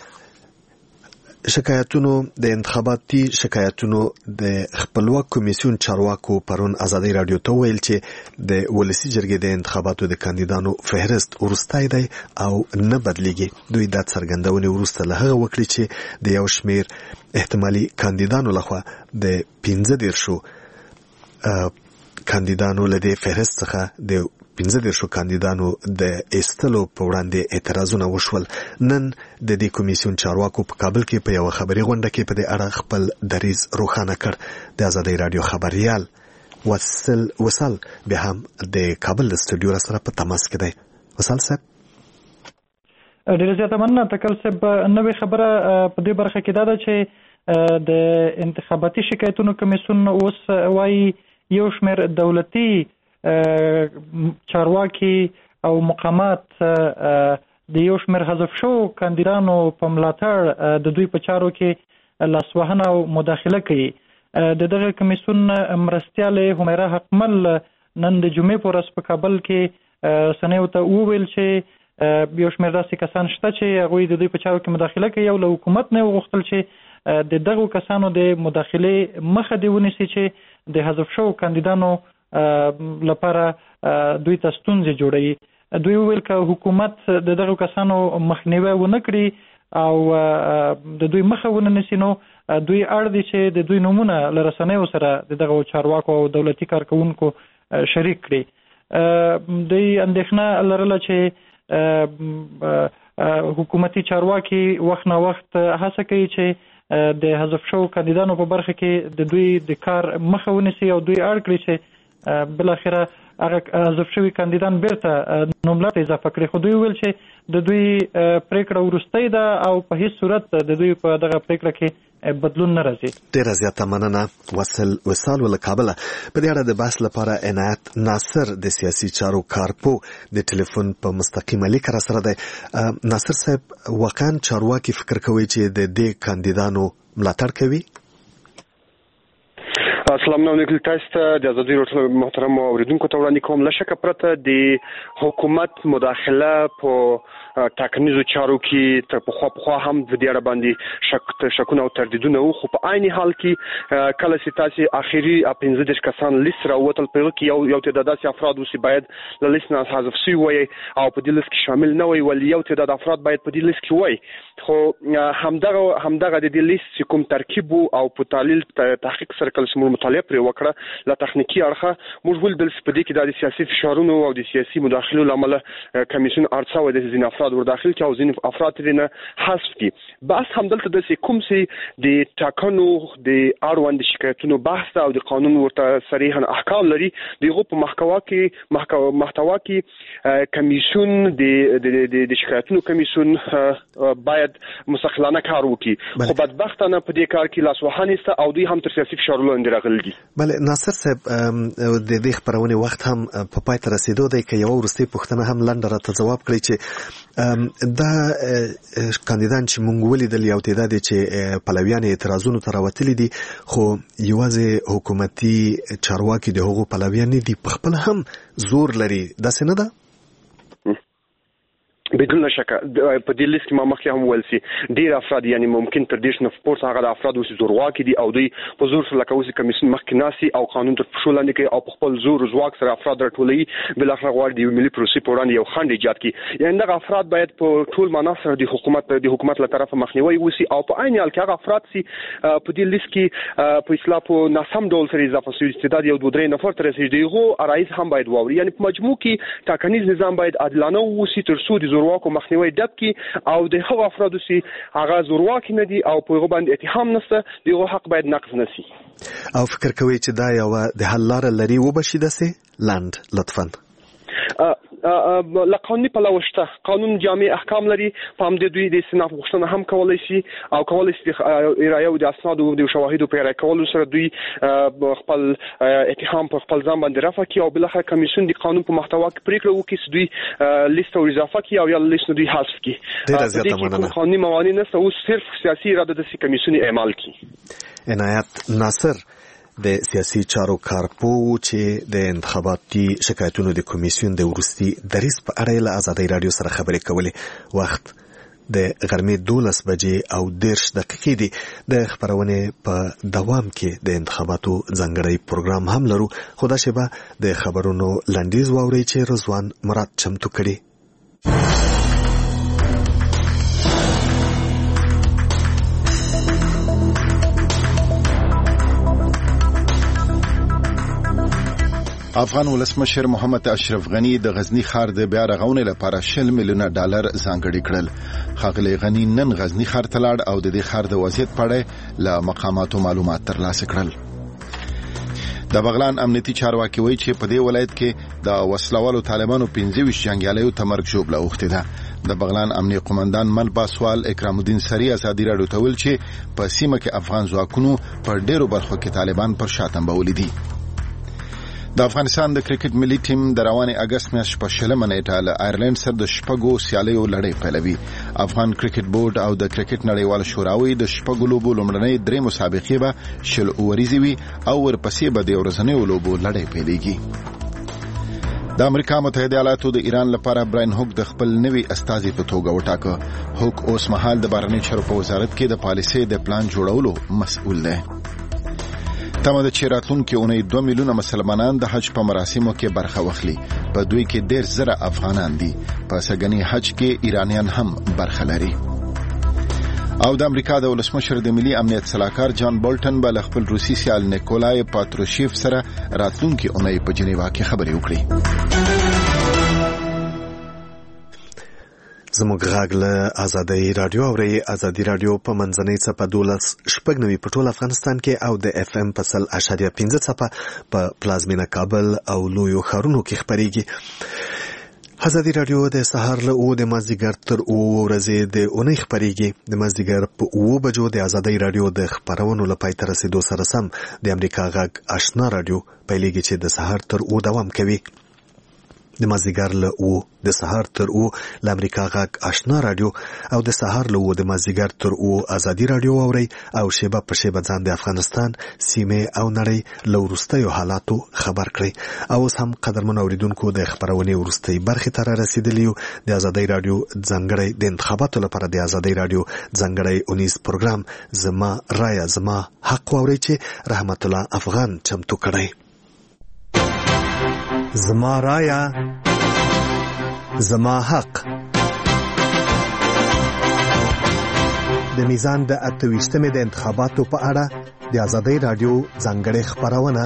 Speaker 1: شکایتونو د انتخاباتي شکایتونو د خپلواک کمیسیون چارواکو پرون ازادي رادیو ته ویل چې د ولسی جرګې د انتخاباتو د کاندیدانو فهرست ورستای دی او نه بدلیږي. دوی دا څرګندونه ورسته له هغه وکړي چې د یو شمیر احتمالي کاندیدانو لخوا د پنځه دیرشو کاندیدانو له دې فهرست څخه د پنځه دیرشو کاندیدانو د ایستلو په وړاندې اعتراضونه وشول. نن د دې کمیسیون چارواکو په کابل کې په یو خبري غونډه کې په دې اړه خپل دریځ روښانه کړ. د ازادي رادیو خبريال وصل وصل به هم د کابل استودیو سره په تماس کې دی. وصل صاحب،
Speaker 6: ډیره زیاته مننه. تکل صاحب، نوې خبره په دې برخه کې دا ده چې د انتخاباتي شکایتونو کمیسیون اوس وايي یو شمېر دولتي چارواکي او مقامات د یو شمېر حذف شو کاندیدانو په ملاتړ د دوی په چارو کې لاسوهنه او مداخله کوي. د دغه کمیسیون مرستیاله همیرا حقمل نن د جمعې په ورځ په کابل کې سنیو ته وویل چې یو شمېر داسې کسان شته چې هغوی د دوی په چارو کې مداخله کوي او له حکومت نه وغوښتل چې د دغو کسانو د مداخلې مخه دې ونیسي چې د حذف شو کاندیدانو لپاره دوی ته ستونزې جوړوي. دوی وویل که حکومت د دغو کسانو مخنیوی ونه کړي او د دوی مخه ونه نیسي نو دوی اړ دي چې د دوی نومونه له رسنیو سره د دغو چارواکو او دولتي کارکوونکو شریک کړي. دوی اندېښنه لرله چې حکومتي چارواکي وخت نه وخت هڅه کوي چې د حذف شو کاندیدانو په برخه کې د دوی د کار مخه ونیسي او دوی اړ کړي چې بل اخره هغه حذف شوي کاندیدان بیرته نوملړ ته اضافه کړي. خو دوی ویل چې د دوی پریکړه وروستۍ ده او په هیڅ صورت د دوی په دغه پریکړه کې بدلون نه راځي.
Speaker 1: ډیره زیاته مننه وصل وصال ول کابل. په دې اړه د بحث لپاره عنایت ناصر د سیاسي چارو کارپو د ټلیفون په مستقیمه لیک را سره دی. ناصر صاحب، واقعا چارواکي فکر کوي چې د دې کاندیدانو ملاتړ کوي؟
Speaker 10: السلام علیکم. تاسو ته د ازادي رادیو محترم اوریدونکو ته وړاندې کوم له شک پرته د حکومت مداخله په ټاکنیزو چارو کې تر پخوا پخوا هم د دې اړه باندې شک شکونه او تردیدونه وو، خو په عین حال کې کله چې تاسو اخیری پنځه دیرش کسان لیست راووتل په کې یو یو تعداد داسې افراد وو چې باید له لیست نه حذف شوي وي او په دې لیست کې شامل نه وي، ولې یو تعداد افراد باید په دې لیست کې وي. خو همدغه همدغه د دې لیست کوم ترکیب او په تعلیل تحقیق سره کله مطالعه پرې وکړه له تخنیکی اړخه موږ ول د سپدې کې د سیاسي فشارونو او د سیاسي مداخلو لامل کمیسیون ارڅاو د ځین افراد ور داخل چې او ځین افراد دې نه حذف دي. بس همدلته د کوم سي د ټاکنو د اړوند شکایتونو بحث او د قانون ورته صریحا احکام لري. دغه په محتوا کې محتوا کې کمیسیون د د شکایتونو کمیسیون باید مستقلانه کار وکړي، خو بدبختانه په دې کار کې لاسوهانه او دوی هم تر سیاسي فشارونو لاندې راغلي دي.
Speaker 1: بله ناصر صاحب، د دې خبرونې وخت هم په پای ته رسیدو دی که یو وروستۍ پوښتنه هم لنډه راته ځواب کړئ چې دا کاندیدان چې مونږ ولیدل یو تعداد چې پلویان اعتراضونو ته راوتلي دي، خو یوازې حکومتي چارواکي د هغو پلویان نه دي، په خپل هم زور لري، داسې نه ده؟
Speaker 10: بدون شک په دې لیست کې ما مخکې هم ویل سي ډیر افراد یعنی ممکن تر دې نه فورس هغه افراد اوس زورواکي دي او دوی په زور سره لکه اوس کمیسیون مخکې ناسي او قانون تر پښو لاندې کوي او په خپل زور زواک سره افراد راټولوي بل اخر غواړي د ملي پروسې په وړاندې یو خنډ ایجاد کړي یعنی دغه افراد باید په ټول معنا سره د حکومت د حکومت له طرفه مخنیوي وسی او په عین حال کې هغه افراد سي په دې لیست کې په اصلاح په ناسم ډول سره اضافه شوي استعداد یو دوه درې نفر تر رسیدغه ارایز هم باید واوري یعنی په مجموع کې ټاکنیز نظام باید عادلانه وسی تر څو د زورواکو مخنیوي ډب کی او د هغو افرادو سي هغه زورواکي نه دي او په هغه باندې اتهام نشته دغه حق باید نقض نشي
Speaker 1: او فکر کوي چې دا یو د حل لار لري وبشي دسه لاند لطفا
Speaker 10: لا قانوني پلوشته قانون جامع احکام لري په هم د دوی د استناف غوښتنه هم کولای شي او کولای شي ارایه او د اسناد او د شواهد په اړه کول سره دوی خپل اتهام په خپل ځان باندې رافع کوي او بل اخر کمیسیون د قانون په محتوا کې پریکړه وکړي چې دوی لیست او اضافه کوي او یا لیست دوی حذف کوي
Speaker 1: ډیر زیاته مننه
Speaker 10: قانوني موانع نه او صرف سیاسي اراده د کمیسیون اعمال کوي
Speaker 1: عنایت ناصر د سیاسي چارو کارپو چې د انتخاباتي شکایتونو د کمیسیون د ورستي دریس په اړه له آزادۍ رادیو سره خبرې کولې وخت د غرمې دولس بجې او دیرش دقیقې دي د خبرونې په دوام کې د انتخاباتو ځانګړی پروګرام هم لرو خو دا شیبه د خبرونو لنډیز واورئ چې رضوان مراد چمتو کړي
Speaker 2: افغان ولسمشر محمد اشرف غنی د غزنی ښار د بیا رغونې لپاره شل میلیونه ډالر ځانګړي کړل ښاغلی غنی نن غزنی ښار ته لاړ او د دې ښار د وضعیت په اړه له مقاماتو معلومات ترلاسه کړل د بغلان امنیتي چارواکي وایي چې په دې ولایت کې د وسلوالو طالبانو پنځه ویشت جنګیالیو تمرګ ژوبله اوښتې ده د بغلان امنیي قومندان مل باسوال اکرام الدین سری ازادي راډیو ته ویل چې په سیمه کې افغان ځواکونو پر ډیرو برخو کې طالبان پر شا تنبولي دي د افغانستان د کرکټ ملي ټیم د روانې اگست میاشتې په شلمه نیټه له آیرلند سره د شپږو سیالیو لړۍ پیلوي افغان کرکټ بورډ او د کرکټ نړیوال شوراوي د شپږو لوبو لومړنۍ درې مسابقې به شل اوریزې وي او ورپسې به د ورځنیو لوبو لړۍ پیلېږي د امریکا متحده ایالاتو د ایران لپاره براین هوک د خپل نوي استازي په توګه وټاکه هوک اوس مهال د بهرنیو چارو په وزارت کې د پالیسۍ د پلان جوړولو مسؤل دی تمه ده چې راتلونکي اونۍ دوه میلیونه مسلمانان د حج په مراسمو کې برخه واخلي په دوی کې ډېر زره افغانان دي په سګنی حج کې ایرانیان هم برخه لري او د امریکا د ولسمشر د ملي امنیت صلاحکار جان بولټن به له خپل روسي سیال نیکولای پاتروشیف سره راتلونکي اونۍ په جنیوا کې خبرې وکړي
Speaker 1: زموږ غږ له آزادۍ رادیو اوري آزادۍ رادیو په منځنۍ څپه دولس شپږ نوي په ټول افغانستان کې او د اف ام په سل اشاریه پنځه څپه په پلازمینه کابل او لویو ښارونو کې خپرېږي آزادۍ رادیو د سهار له او د مازدیګر تر او ورځې د اونۍ خپرېږي د مازدیګر په او بجو د آزادۍ رادیو د خبرونو لپاره تر رسیدو سره سم د امریکا غږ آشنا رادیو پیلېږي چې د سهار تر او دوام کوي د مازدیګر له او د سهار تر او ل امریکا غږ آشنا رادیو او د سهار له او د مازدیګر تر او آزادۍ رادیو اوري او شیبه په شیبه ځان د افغانستان سیمه او نړۍ له وروستیو حالاتو خبر کړي او اوس هم قدرمن اوریدونکو د خبرونې وروستۍ برخې ته رسیدلیو د آزادۍ رادیو ځانګړی د انتخاباتو لپاره د آزادۍ رادیو ځانګړی اونیز پروګرام زما رایه زما حق واوري چې رحمت الله افغان چمتو کړی زما رایه زما حق د میزان د اته ویشتمې د انتخاباتو په اړه د آزادۍ رادیو ځانګړې خبرونه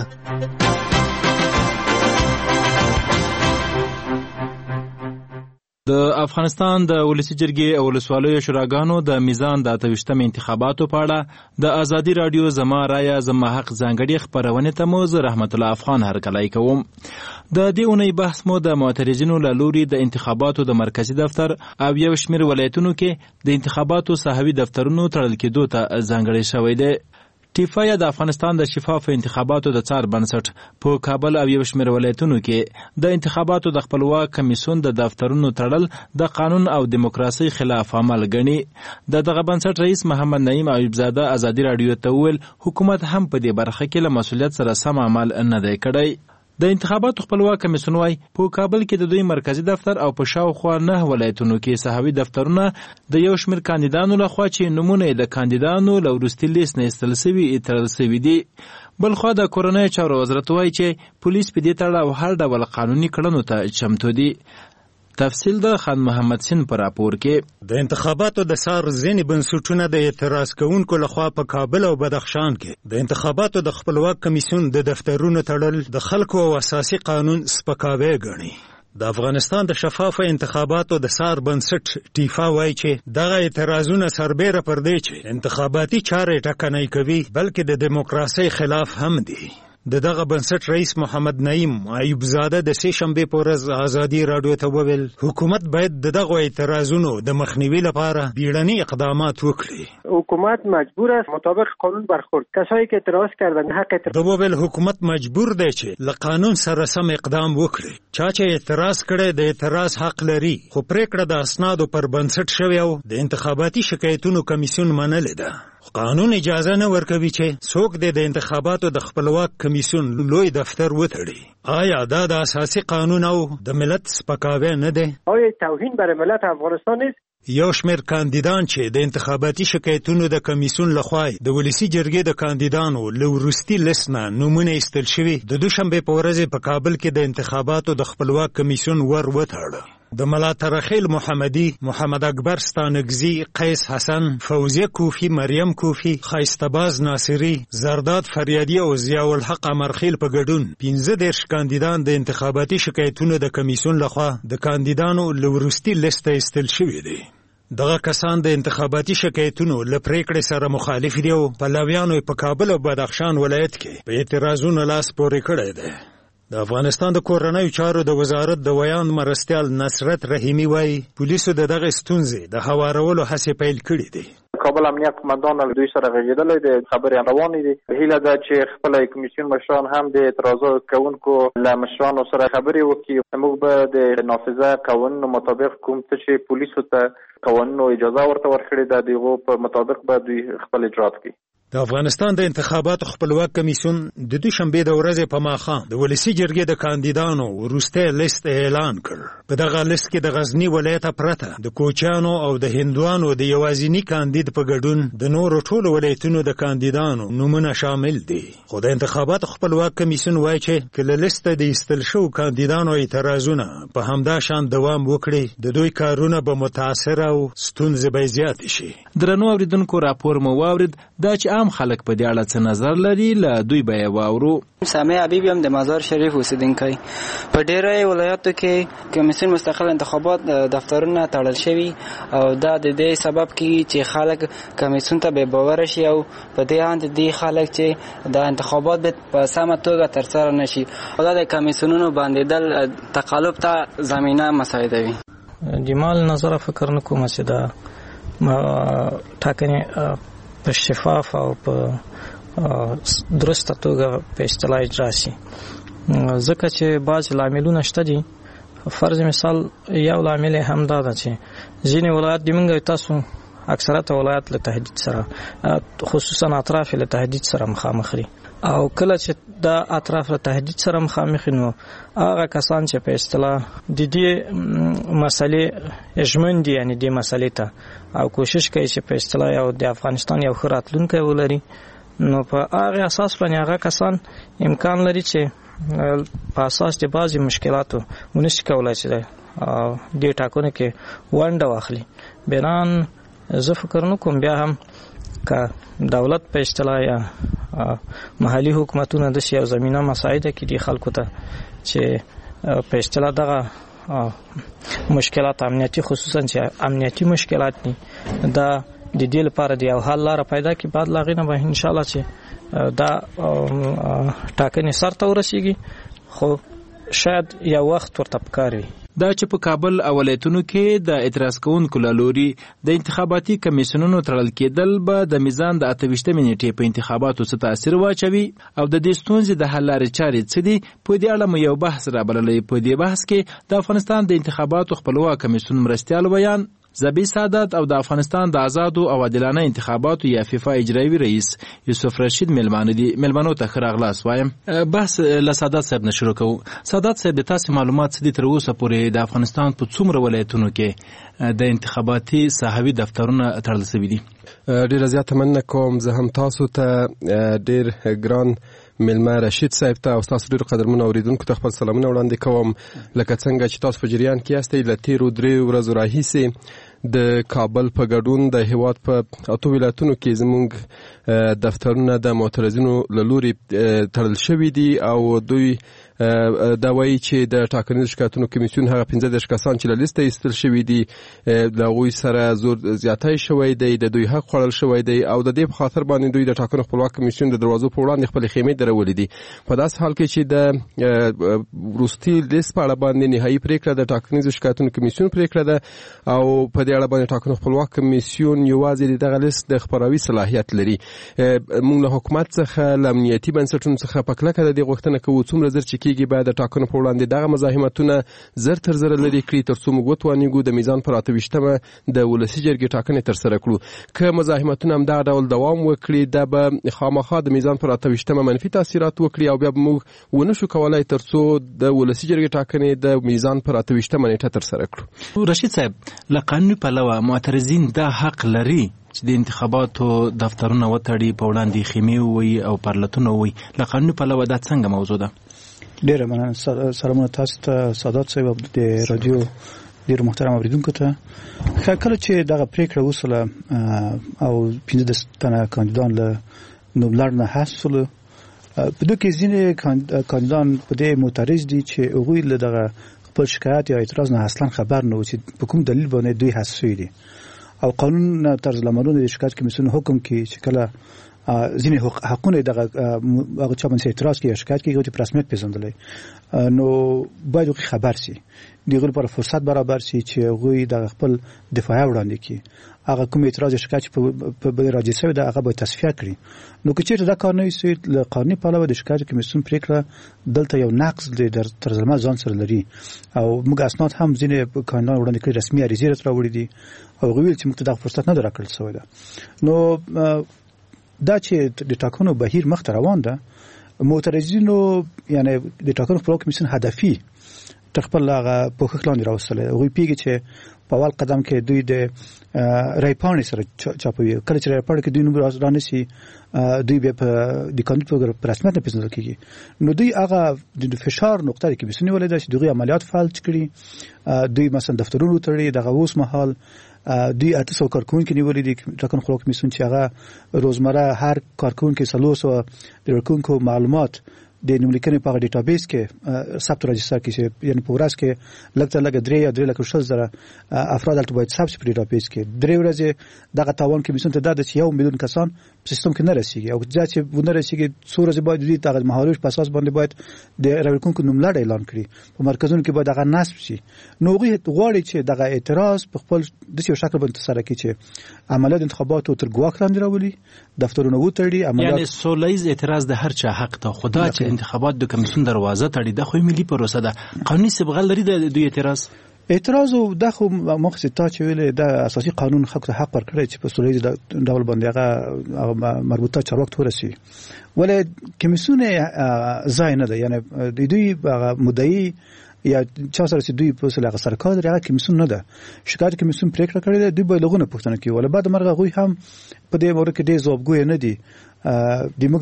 Speaker 9: د افغانستان د ولسی جرګې او ولسوالیو شوراګانو د میزان د اته ویشتم انتخاباتو په اړه د آزادۍ رادیو زما رایه زما حق ځانګړې خبرونه ته مو زه رحمت الله افغان هرکلی کوم د دې اونۍ بحث مو د معترضینو له لوري د انتخاباتو د مرکزی دفتر او یو شمېر ولایتونو کې د انتخاباتو صحوي دفترونو تړل کېدو ته ځانګړی شوی دی ټیفای د افغانستان د شفاف انتخاباتو د څار بنسټ په کابل او یو شمېر ولایتونو کې د انتخاباتو د خپلواک کمیسیون د دفترونو تړل د قانون او دیموکراسي خلاف عمل ګڼي د دغه بنسټ رئیس محمد نعیم ایوبزاده آزادۍ رادیو ته وویل حکومت هم په دې برخه کې له مسؤلیت سره سم عمل نه دی کړی د انتخاباتو خپلواک کمیسیون وايي په کابل کې د دوی مرکزی دفتر او په شاوخوا نه ولایتونو کې صحوي دفترونه د یو شمېر کاندیدانو لخوا چې نمونه د کاندیدانو له وروستي لیست نه ایستل سوي اعتراض سوي دي. بلخوا د کورنۍ چارو وزارت وايي چې پولیس په دې تړاو هر ډول قانوني کړنو ته چمتو دي. تفصیل د خان محمد سین پر راپور کې
Speaker 11: د انتخاباتو د سار ځینې بنسټونه د اعتراض کوونکو لخوا په کابل او بدخشان کې د انتخاباتو د خپلواک کمیسیون د دفترونو تړل د خلکو او اساسي قانون سپکاوی ګڼي. د افغانستان د شفافه انتخاباتو د سار بنسټ ټیفا وایي چې دغه اعتراضونه سربیره پر دی چې انتخاباتي چارې ټکنۍ کوي بلکې د دیموکراسۍ خلاف هم دي. د دغه بنسټ رئیس محمد نعیم ایوب زاده د سه شنبه په ورځ ازادي رادیو ته وویل حکومت باید د دغه اعتراضونو د مخنیوي لپاره بیړني اقدامات وکړي.
Speaker 12: حکومت مجبور است مطابق قانون برخورد. کسایی که اعتراض کردن حق اعتراض.
Speaker 11: د وویل حکومت مجبور دی چې له قانون سره سم اقدام وکړي. چا چې اعتراض کړي د اعتراض حق لري خو پریکړه د اسنادو پر بنسټ شوی او د انتخاباتي شکایتونو کمیسیون منلې ده. قانون اجازه نه ورکوي چې څوک د انتخاباتو د خپلواک کمیسیون لوی دفتر وتړي. آیا دا د اساسي قانون او د ملت سپکاوی نه دی؟
Speaker 12: آیا توهین بر ملت افغانستان نیست؟
Speaker 11: یو شمېر کاندیدان چې د انتخاباتي شکایتونو د کمیسیون لخوا د ولسی جرګې د کاندیدانو له وروستي لیست نه نومونه ایستل شوي د دوشنبې په ورځ په کابل کې د انتخاباتو د خپلواک کمیسیون ور وتړه. د ملا ترخیل محمدي، محمد اکبر ستانگزی، قیس حسن، فوزیه کوفی، مریم کوفی، خایستباز ناصری، زرداد فریادی او ضیاء الحق امرخیل په ګډون پنځه دېرش کاندیدان د انتخاباتي شکایتونو د کمیسیون لخوا د کاندیدانو له وروستي لیست ایستل شوي دي. دغه کسان د انتخاباتي شکایتونو له پریکړې سره مخالف دي او پلویانو په کابل او بدخشان ولایت کې په اعتراضونو لاس پورې کړی دی. د افغانستان د کورنیو چارو د وزارت د ویاند مرستیال نصرت رحیمی وایي پولیسو د دغه ستونزې د هوارولو هڅې پیل کړي دي.
Speaker 13: کابل امنیت قماندان له دوی سره غږېدلی دی، خبرې روانې دي. هیله ده چې خپل کمیسیون مشران هم د اعتراضات کوونکو له مشرانو سره خبرې وکړي. موږ به د نافذه قوانینو مطابق کوم څه چې پولیسو ته قوانینو اجازه ورته ورکړې ده د هغو په مطابق به دوی خپل اجرات کوي.
Speaker 11: د افغانستان د انتخاباتو خپلواک کمیسیون د دوشنبې د ورځې په ماښام د ولسی جرګې د کاندیدانو وروستی لیست اعلان کړ. په دغه لیست کې د غزنی ولایت پرته د کوچیانو او د هندوانو د یوازینی کاندید په ګډون د نورو ټولو ولایتونو د کاندیدانو نومونه شامل دي. خو د انتخاباتو خپلواک کمیسیون وایي چې که له لیسته د ایستل شوو کاندیدانو اعتراضونه په همدا شان دوام وکړي د دوی کارونه به متاثره او ستونزې به زیاتې شي.
Speaker 9: درنو اوریدونکو راپور مو واورید دا چې عام خلک په دې اړه څه نظر لري له دوی به یې واورو.
Speaker 14: سامع حبیبی هم د مزار شریف اوسیدونکی. په ډیری ولایاتو کې کمیسیون مستقل انتخابات دفترونه تړل شوي او دا د دې سبب کیږي چې خلک کمیسیون ته بې باوره شي او په دې اند دي خلک چې د انتخابات په سمه توګه ترسره نشي او دا د کمیسیونونو بندیدل تقلب ته زمینه مساعدوي.
Speaker 15: جمال نظر فکر نکوم چې دا ټاکنې په شفاف او په درسته توګه په اصطلاح اجرا شي، ځکه چې بعض لاملونه شته دي. فرض مثال یو لامل هم دا ده چې ځینې ولایت د موږ تاسو اکثریت ولایت له تهدید سره خصوصا اطراف له تهدید سره مخامخ دي او کله چې دا اطراف له تهدید سره مخامخ نو هغه کسان چې په اصطلاح د دې مسلې ژمن دي یعنی دې مسلې ته او کوشش کوي چې په اصطلاح یو د افغانستان یو ښه راتلونکی ولري، نو په هغه اساس باندې هغه کسان امکان لري چې په اساس د بعضې مشکلاتو ونشي کولی چې دې ټاکنو کې ونډه واخلي. بنان زه فکر نه کوم بیا هم که دولت په اصطلاح یا محلي حکومتونه داسې یو زمینه مساعده کړي خلکو ته چې په اصطلاح دغه مشکلات امنیتي خصوصا چې امنیتي مشکلات دي دا د دې لپاره د یو حل لاره پیدا کړي، بعد له هغې نه به انشاءالله چې دا ټاکنې سرته ورسیږي، خو شاید یو وخت ورته پکار وي.
Speaker 9: دا چې په کابل او ولایتونو کې د اعتراض کوونکو له لوري د انتخاباتي کمیسیونونو تړل کېدل به د میزان د اته ویشتمې نیټې په انتخاباتو څه تاثیر واچوي او د دې ستونزې د حل لارې چارې څه دي، په دې اړه مو یو بحث رابللی. په دې بحث کې د افغانستان د انتخاباتو خپلواک کمیسیون مرستیال ویان
Speaker 16: زبی سعادت او د افغانستان د آزادو او عادلانه انتخاباتو یا فیفا اجرایي رئیس یوسف رشید ملمانه دي ملمنو ته خراغلاس وایم. بحث له سعادت صاحب نه شروع کوو. سعادت صاحب د تاسو معلومات دي تر اوسه پورې د افغانستان په څومره ولایتونو کې د انتخاباتي صحوي دفترونه تړل شوي دي؟
Speaker 17: ډیر زیات مننه کوم. زه هم تاسو ته ډیر ګران ملما رشید صاحب ته او تاسو ډیر قدرمن اوریدونکو ته خپل سلامونه وړاندې کوم. لکه څنګه چې تاسو په جریان کې یاستئ له تیرو درې ورځو راهیسې د کابل په ګډون د هیواد په اته ولایتونو کې زموږ دفترونه د معترضینو له لورې تړل شوي دي او دوی دا وایي چې د ټاکنیزو شکایتونو کمیسیون هغه پنځه دېرش کسان چې له لیسته ایستل شوي دي له هغوی سره زور زیاتی شوی دی، د دوی حق خوړل شوی دی او د دې په خاطر باندې دوی د ټاکنو خپلواک کمیسیون د دروازو په وړاندې خپلې خیمې درولې دي. په داسې حال کې چې د وروستي لیست په اړه باندې نهایي پرېکړه د ټاکنیزو شکایتونو کمیسیون پرېکړه ده او په دې اړه باندې ټاکنو خپلواک کمیسیون یوازې د دغه لیست د خپراوي صلاحیت لري. موږ له حکومت څخه له امنیتي بنسټونو څخه په کلکه د دې غوښتنه کوو څومره زر چې کېږي باید د ټاکنو په وړاندې دغه مزاحمتونه زر تر زره لرې کړي تر څو موږ وتوانیږو د میزان پر اته ویشتمه د ولسي جرګې ټاکنې ترسره کړو. که مزاحمتونه همدغه ډول دوام وکړي دا به خامخا د میزان پر اته ویشتمه منفي تاثیرات وکړي او بیا به موږ ونه شو کولی تر څو د ولسي جرګې ټاکنې د میزان پر اته ویشتمه نیټه ترسره کړو.
Speaker 16: رشید صاحب، له قانوني پلوه معترضین دا حق لري چې د انتخاباتو دفترونه وتړي، په وړاندې خیمې ووایي او پرلتونه ووایي. له قانوني پلوه دا څنګه موضوع ده؟
Speaker 18: ډیره مننه. سلامونه تاسو ته سعادت صاحب د رادیو ډیر محترم اوریدونکو ته. کله چې دغه پریکړه وسوله او پنځه دېرش تنه کاندیدان له نوملړ نه حاصل په دوی کې ځینې کاندیدان په دې معترض دي چې هغوی له دغه خپل شکایت یا اعتراض نه اصلا خبر نه و چې په کوم دلیل باندې دوی حذف شوي دي او قانون طرز العملونه د شکایت کمیسیون حکم کې چې کله ځینې حقونه دغه هغه چا باندې اعتراض کوي شکایت کوي چې په رسمیت پیژندلی نو باید هغوی خبر سي، د هغوی لپاره فرصت برابر سي چې هغوی دغه خپل دفاع وړاندې کړي. هغه کوم اعتراض یا شکایت په راجع شوی ده هغه باید تصفیه کړي. نو که چېرته دا کار نه وي سوی له قانوني پلوه د شکایت کمیسیون پرېکړه دلته یو نقص دی در طرزالعمل ځان سره لري او موږ اسناد هم ځینې کاندیدان وړاندې کړي رسمي عریضې راته راوړي دي او هغوی ویل چې موږ ته دغه فرصت نه ده راکړل شوی ده. نو دا چې د ټاکنو بهیر مخ ته روان ده، معترضینو یعنی د ټاکنو خپلواک کمیسیون هدفي تر خپل هغه پوښښ لاندې راوستلی. هغوی پوهېږي چې په اول قدم کې دوی د رایپاڼې سره چاپوي. کله چې رایپاڼې کې دوی نوم رانیسي دوی بیا په د کاندید په په رسمیت نه پېژندل کېږي. نو دوی هغه د فشار نقطه د کمیسیون نیولې ده چې دوی عملیات فلج کړي، دوی مثلا دفترونه تړي. دغه اوس مهال دوی اته سوه کارکوونکي نیولي دي ټاکنو خپلواک کمیسیون چې هغه روزمره هر کارکوونکي څلور سوه د کارکوونکو معلومات د نوملیکنې په هغه ډیټابیس کې ثبت راجستر کړي، یعنې په ورځ کې لږ تر لږه درې یا درې لکه شل زره افراد هلته باید ثبت شي په ډیټابیس کې. درې ورځې دغه تاوان کمیسیون ته دا ده چې یو میلیون کسان په سیستم کې نه رسېږي او دا چې ونه رسېږي څو ورځې باید دوی دغه مهالویش په اساس باندې باید د راوړونکو نوملړ اعلان کړي، په مرکزونو کې باید هغه نصب شي. نو هغوی غواړي چې دغه اعتراض په خپل داسې یو شکل باندې ترسره کړي چې عملیات انتخاباتو تر ګواښ لاندې راولي، دفترونه وتړي.
Speaker 16: یعنې سوله ییز اعتراض د هر چا حق ته، خو دا چې انتخابات د کمیسیون دروازه تړي دا خو ملي پروسه ده، قانوني صبغه لري د دوی اعتراض
Speaker 18: اعتراض او دا خو مخکې تا چې ویلې دا اساسي قانون خلکو ته حق ورکړی چې په سوله ییز ډول باندې هغه مربوطه چارواکو ته ورسي. ولې کمیسیون ځای نه ده، یعنی د دوی مدعي یا چا سره چې دوی په سره سرکار لري هغه کمیسیون نه ده. شکایت کمیسیون پرېکړه کړې ده، دوی باید لغونه پوښتنه کوي. ولې بعد مرغه هغوی هم په دې مورد کې ډېر ځوابګوی نه دي. د موږ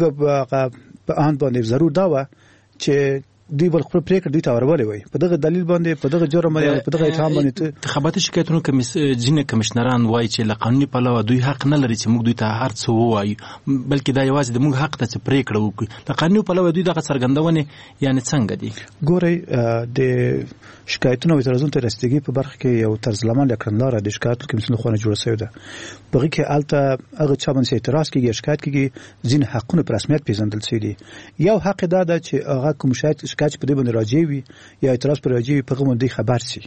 Speaker 18: په آن باندې ضرور دا وه چې دوی بل خپل پرېکړه دوی ته ورولې وای په دغه دلیل باندې په دغه جرم یا په دغه اتهام باندې
Speaker 16: انتخاباتي شکایتونو ځینې کمشنران وایي چې له قانوني پلوه دوی حق نه لري چې موږ دوی ته هر څه ووایو، بلکې دا یوازې د موږ حق ته چې پرېکړه وکړي. له قانوني پلوه دوی دغه څرګندونې یعنې څنګه دي؟
Speaker 18: ګورئ، د شکایتونو او اعتراضونو ته رسیدګي په برخه کې یو طرزالعمل یا کړنلاره د شکایت کمیسیون لخوا نه جوړه شوې ده. په هغې کې هلته هغه چا باندې اعتراض کېږي یا شکایت کېږي ځینې حقونه په رسمیت پېژندل شوي دي. یو حق دا ده چې هغه کوم شکایت شکایت په دې باندې راجع وي یا اعتراض پر راجع وي په هغه باندې خبر سي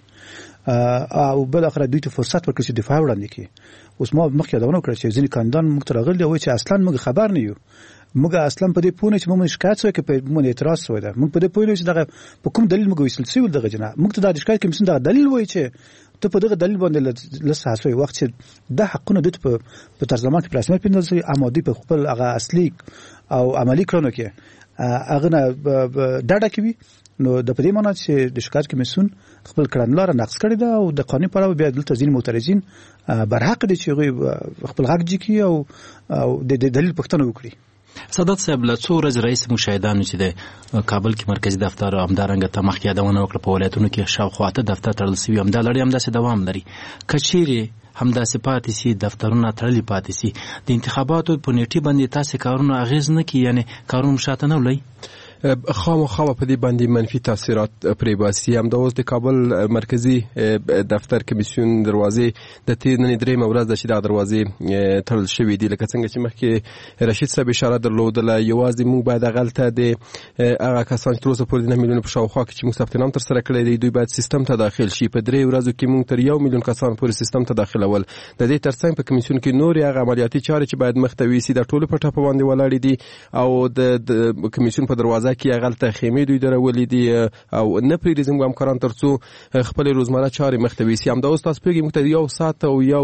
Speaker 18: او بل اخر دوی ته فرصت ورکړي چې دفاع وړاندې کړي. اوس ما مخکې یادونه وکړه چې ځینې کاندیدان موږ ته راغلي دي وایي چې اصلا موږ خبر نه یو، موږ اصلا په دې پونه چې موږ شکایت وکړو په موږ اعتراض وکړو دا موږ په دې پوهیږو چې دغه په کوم دلیل موږ ویل څه دغه جنا موږ ته د شکایت کمیسیون دغه دلیل وایي چې ته په دغه دلیل باندې لساسوي وخت چې د حقونه د په ترجمه کې پرسمه پیندل آمادی په خپل هغه اصلي او عملی کړنو کې هغه نه ډاډه کوي نو د پدې معنی چې د شکایت کمیسیون خپل کړنلاره نقص کړی دا او د قانون پر بیا دلته ځین معترضین برحق دي چې خپل حق جکی او او د دلیل پوښتنه وکړي.
Speaker 16: سادات صاحب له څو ورځې رئیس مشاهدانو چې د کابل کې مرکزی دفتر همدارنګه ته مخکې یادونه وکړه په ولایتونو کې شاوخوا ته دفتر تړل شوي همدا لړۍ همداسې دوام لري که چیرې همداسې پاتې سي دفترونه تړلي پاتې سي د انتخاباتو په نیټې باندې تاسې کارونه اغېز نه کوي یعنې کارونه شاته نه وړي
Speaker 17: خامخا په دې باندې منفي تاثیرات پرې باسي. همدا اوس د کابل مرکزی دفتر کمیسیون دروازې د تیر نن درېیمه ورځ ده چې دا دروازې تړل شوي دي لکه څنګه چې مخکې رشید صاحب اشاره درلودله یوازې موږ باید هغلته د هغه کسان چې تر اوسه پورې د نهه میلیونه په شاوخوا کې چې موږ ثبت نام ترسره کړی دی دوی باید سیستم ته داخل شي. په درې ورځو کې موږ تر یو میلیون کسان پورې سیستم ته داخلول. د دې ترڅنګ په کمیسیون کې نورې هغه عملیاتي چارې چې باید مخ ته ویسي دا ټول په ټاپه باندې ولاړې دي او د کمیسیون په دروازه کې هغلته خیمې دوی درولې دي او نه پرېږدي زموږ همکاران تر څو خپلې روزمره چارې مخ ته ویسي. همدا اوس تاسو پوهېږئ موږ ته یو ساعت او یو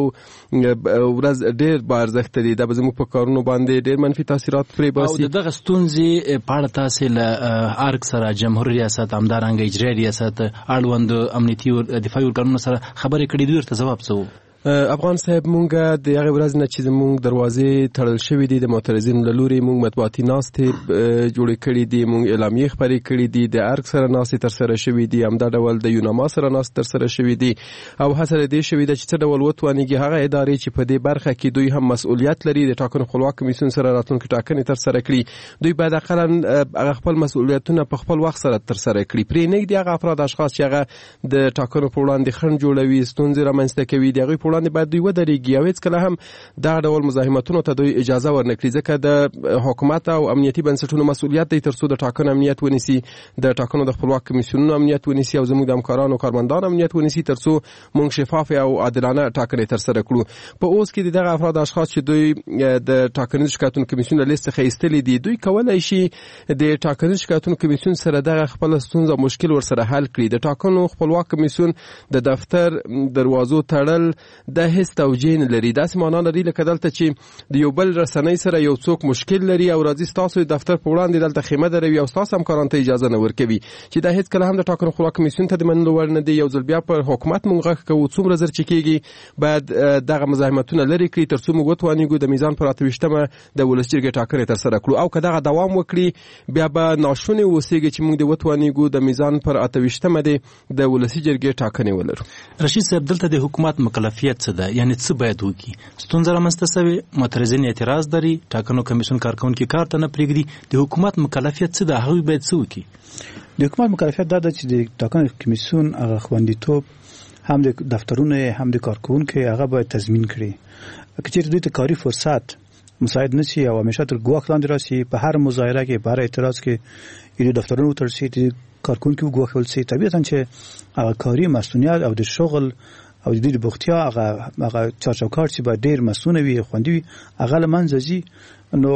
Speaker 17: ورځ ډېر باارزښته دي دا به زموږ په کارونو باندې ډېر منفي تاثیرات پرې باسي.
Speaker 16: او د دغه ستونزې په اړه تاسې له ارګ سره جمهوري ریاست همدارنګه اجرایي ریاست اړوند امنیتي او دفاعي ارګانونو سره خبرې کړې دوی ورته ځواب څه و؟
Speaker 17: افغان صاحب مونږ د هغه ورځ نه چې مونږ دروازې تړل شوې دي د معترضینو له لوري مونږ مطبوعاتي ناستې جوړې کړې دي مونږ اعلامیې خپرې کړې دي د ارګ سره ناستې ترسره شوې دي همدا ډول د یوناما سره ناستې ترسره شوې دي او هڅه دې شوې ده چې څه ډول وتوانېږي هغه ادارې چې په دې برخه کې دوی هم مسؤلیت لري د ټاکنو خپلواک کمیسیون سره راتلونکي ټاکنې ترسره کړي دوی باید اقلا هغه خپل مسؤلیتونه په خپل وخت سره ترسره کړي پرې نه دي هغه افراد اشخاص چې هغه د ټاکنو په وړاندې خنډ جوړوي ستونزې رامنځته کوي د هغوی په وړاندې باید دوی ودرېږي او هېڅکله هم دغه ډول مزاحمتونو ته دوی اجازه ورنکړي ځکه د حکومت او امنیتي بنسټونو مسؤلیت دی تر څو د ټاکنو امنیت ونیسي د ټاکنو د خپلواک کمیسیونونو امنیت ونیسي او زموږ د همکارانو کارمندانو امنیت ونیسي تر څو موږ شفاف او عادلانه ټاکنې ترسره کړو. په اوس کې دغه افراد اشخاص چې دوی د ټاکنیز شکایتونو کمیسیون له لیست څخه ایستلي دي دوی کولی شي د ټاکنیز شکایتونو کمیسیون سره دغه خپل ستونزه او مشکل ورسره حل کړي. د ټاکنو خپلواک کمیسیون د دفتر دروازو تړل د هیڅ توجیه نه لري داسې معنا لري لکه دلته چې د یو بل رسنۍ سره یو څوک مشکل لري او راځي ستاسو د دفتر په وړاندې دلته خیمه دروي او ستاسو همکارانو ته اجازه نه ورکوي چې دا هیڅ کله هم د ټاکنو خپلواک کمیسیون ته د منلو وړ نه دی. یو ځل بیا پر حکومت موږ غږ کوو څومره زر چې کېږي باید دغه مزاحمتونه لرې کړي تر څو موږ وتوانېږو د میزان پر اته ویشتمه د ولس جرګې ټاکنې ترسره کړو او که دغه دوام وکړي بیا به ناشونې اوسېږي چې موږ د وتوانېږو د میزان پر اته ویشتمه د ولسي جرګې ټاکنې ولرو.
Speaker 16: رشید صاحب دلته د حکومت مکلفیت څه ده یعنې څه باید وکړي؟ ستونزه رامنځته شوې معترضین اعتراض لري ټاکنو کمیسیون کارکونکي کار ته نه پرېږدي د حکومت مکلفیت څه ده هغوی باید څه وکړي؟
Speaker 18: د حکومت مکلفیت دا ده چې د ټاکنو کمیسیون هغه خوندیتوب هم د دفترونو هم د کارکونکو هغه باید تضمین کړي که چېرې دوی ته کاري فرصت مساعد نشي او همیشه تر ګواښ لاندې راشي په هر مظاهره کې په هر اعتراض کې یې دفترونو تړل شي کارکونکو ګواښول شي طبیعتا چې هغه کاري مسؤلیت او د شغل او د دې بوختیا هغه هغه چارچوکار چې باید ډېر مسؤل وي خوندي وي هغه له منځه ځي نو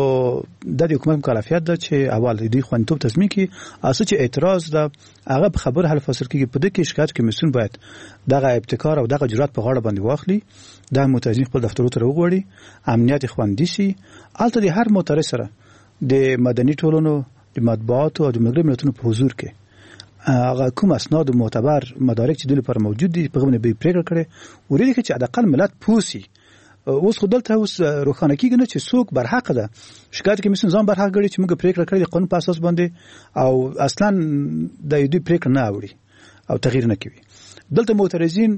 Speaker 18: د حکومت مکلفیت ده چې اول دې خوندیتوب تضمین کړي اساس چې اعتراض ده هغه په خبر حل فاصل کېږي په دې کې شکایت کمیسیون باید دغه ابتکار او دغه جرأت په غاړه باندې واخلي د معترضین خپل دفترونو ته وغواړي امنیت خوندي شي البته د هر معترض سره د مدني ټولنو د مطبوعاتو او د ملګرو ملتونو په حضور کې هغه کوم اسناد معتبر مدارک چې د لپاره موجود دي په غوښنه به پریکړه کړي ورېږي چې حداقل ملت پوسی اوس خدلته اوس روخانه کېږي نه چې څوک برحق ده شکایت کمیسیون ځان برحق ګڼي چې موږ پریکړه کړې د قانون په اساس باندې او اصلا د دې پریکړه نه اوري او تغییر نه کوي. دلته معترضین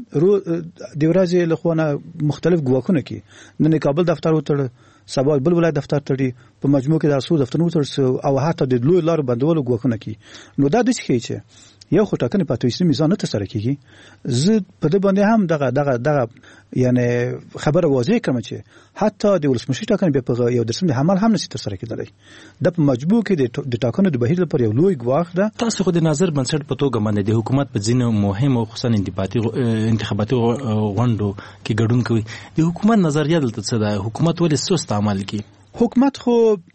Speaker 18: د ورځې له خونه مختلف ګواښونه کوي نن کابل دفتر وتړ سبا بل ولایت دفتر تړي په مجموع کې د اسو دفترونو تر او حتی د لوی لار بندولو ګواښونه کوي نو دا د څه چې یو خو ټاکنې په توسي میزان نه ترسره کیږي زه په دې باندې هم دغه دغه دغه یعنی خبره واضح کوم چې حتی د ولسمشر ټاکنې په یو درسم د عمل هم نشي ترسره کېدلی د په مجبور کې د ټاکنو د بهیر لپاره یو لوی ګواښ ده.
Speaker 16: تاسو خو د ناظر بنسټ په توګه باندې د حکومت په ځینو مهم او خصوصا انتخاباتي انتخاباتي غونډو کې ګډون کوي د حکومت نظریه دلته څه ده حکومت ولې سست عمل کوي؟
Speaker 18: حکومت خو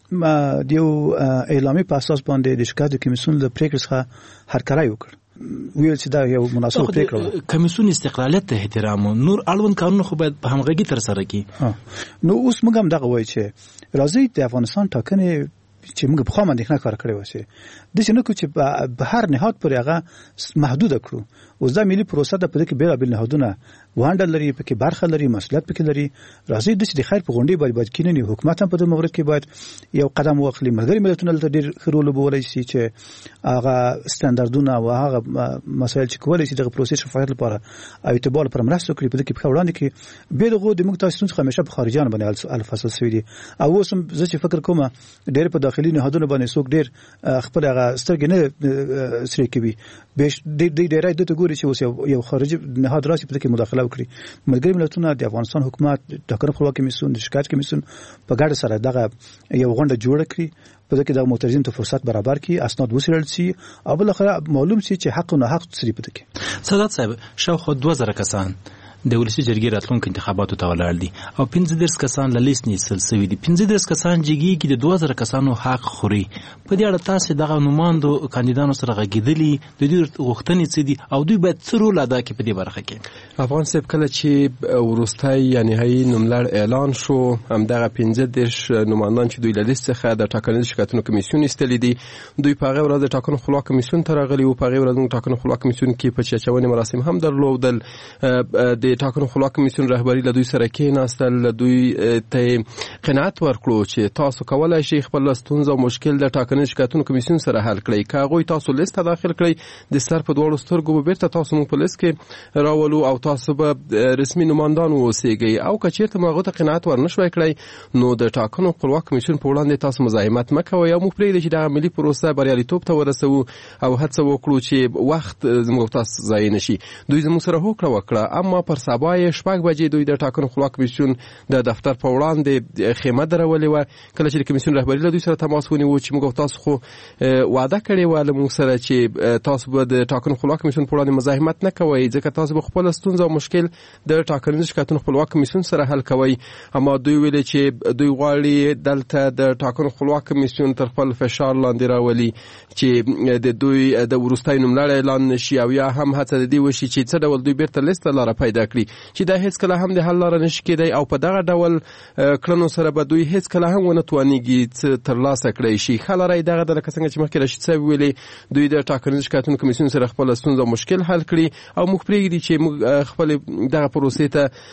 Speaker 18: د یو اعلامي په اساس باندې د شکایت کمیسیون د پریکړې څخه هرکلی وکړ، ویل چې دا یو مناسب پریکړه ده.
Speaker 16: کمیسیون استقلالیت ته احترام، نور اړوند کارونه خو باید په همغږي ترسره کړي.
Speaker 18: نو اوس موږ هم دغه وایو چې راځي د افغانستان ټاکنې چې موږ په خوا باندې نه کار کړی واسه د چې نه کو چې په هر نهاد پر هغه محدود کړو. اوس دا ملي پروسه ده، په دې کې بیلابیل نهادونه وانډه لري، پکې برخه لري، مسؤلیت پکې لري. راځي د چې د خیر په غونډې باید باید کیننی حکومت هم په دې مورد کې باید یو قدم واخلي. ملګري ملتونه ته ډېر خرول بولای شي چې هغه ستاندردونه او هغه مسایل چې کولای شي د پروسې شفافیت لپاره او اعتبار لپاره مرسته کوي، په دې کې په وړاندې کې به دغه د موږ تاسو څخه همیشه په خارجيان باندې الفصل سوي دي. او اوس هم زه چې فکر کوم ډېر په داخلي نهادونو باندې څوک ډېر خپل هغه سترګې نه سری کوي، به ډېر ډېر د ته ګوري چې اوس یو خارجي نهاد راشي په دې کې مداخله وکړي. ملګري ملتونه د افغانستان حکومت ټاکنو خپلواکي کمیسیون د شکایت کمیسیون په ګډه سره دغه یو غونډه جوړه کړي، په دې کې د معترضین ته فرصت برابر کړي، اسناد وسیړل شي او بل خبره معلوم شي چې حق او نه حق سری پته کې.
Speaker 16: سادات صاحب، شاوخوا دوه زره کسان د ولسی جرګې راتلونکو انتخاباتو ته ولاړ دي او پنځه دېرش کسان له لیست نیسل شوي دي. پنځه دېرش کسان جګي کې د دوه زره کسانو حق خوري. په دې اړه تاسو دغه نوماندو کاندیدانو سره غږیدلی د دې غوښتنې څه دي او دوی باید څه رول ادا کړي په دې برخه کې؟
Speaker 17: افغان صاحب، کله چې وروستۍ یا نهایي نوملړ اعلان شو، همدغه پنځه دېرش نوماندان چې دوی له لیست څخه د ټاکنیز شکایتونو کمیسیون ایستلي دي، دوی په هغه ورځ د ټاکنو خپلواک کمیسیون ته راغلي وو. په هغه ورځ د ټاکنو خپلواک کمیسیون کې په چچونې مراسم هم درلودل. د ټاکنو خپلواک کمیسیون رهبری له دوی سره کېناستل، دوی ته قناعت ورکړو چې تاسو کولای شئ خپل ستونزه او مشکل د ټاکنیز شکایتونو کمیسیون سره حل کړئ. که هغوی تاسو لیست ته داخل کړئ، د سر په دواړو سترګو به بیرته تاسو موږ په لیست کې راولو او تاسو به رسمي نوماندان واوسئ. او که چېرته مو هغو ته قناعت ورنشوی کړئ، نو د ټاکنو خپلواک کمیسیون په وړاندې تاسو مزاحمت مه کوئ او موږ پرېږدئ چې دغه ملي پروسه بریالیتوب ته ورسوو او هڅه وکړو چې وخت زموږ تاسو ضایع نشي. دوی زموږ سره هوکړه وکړه، اما پر سبا یې شپږ بجې دوی د ټاکنو خپلواک کمیسیون د دفتر په وړاندې خیمه درولې وه. کله چې د کمیسیون رهبري له دوی سره تماس ونیو چې موږ تاسو خو وعده کړې وه له موږ سره چې تاسو به د ټاکنو خپلواک کمیسیون په وړاندې مزاحمت نه کوئ، ځکه تاسو به خپله ستونزه او مشکل د ټاکنیزو شکایتونو خپلواک کمیسیون سره حل کوئ. اما دوی ویلې چې دوی غواړي دلته د ټاکنو خپلواک کمیسیون تر خپل فشار لاندې راولي چې د دوی د وروستۍ نوملړ اعلان نشي او یا هم هڅه د دې وشي چې څه ډول دوی بیرته لیست ته لاره پیدا کړي، چې دا هیڅ کله هم د حل لاره نشي کېدی او په دغه ډول کړنو سره به دوی هیڅ کله هم ونه توانېږي څه ترلاسه کړی شي. ښه لاره یې دغه ده، لکه څنګه چې مخکې رشید صاحب ویلې، دوی د ټاکنیزو شکایتونو کمیسیون سره خپله ستونزه او مشکل حل کړي او موږ پرېږدي چې موږ خپلې دغه پروسې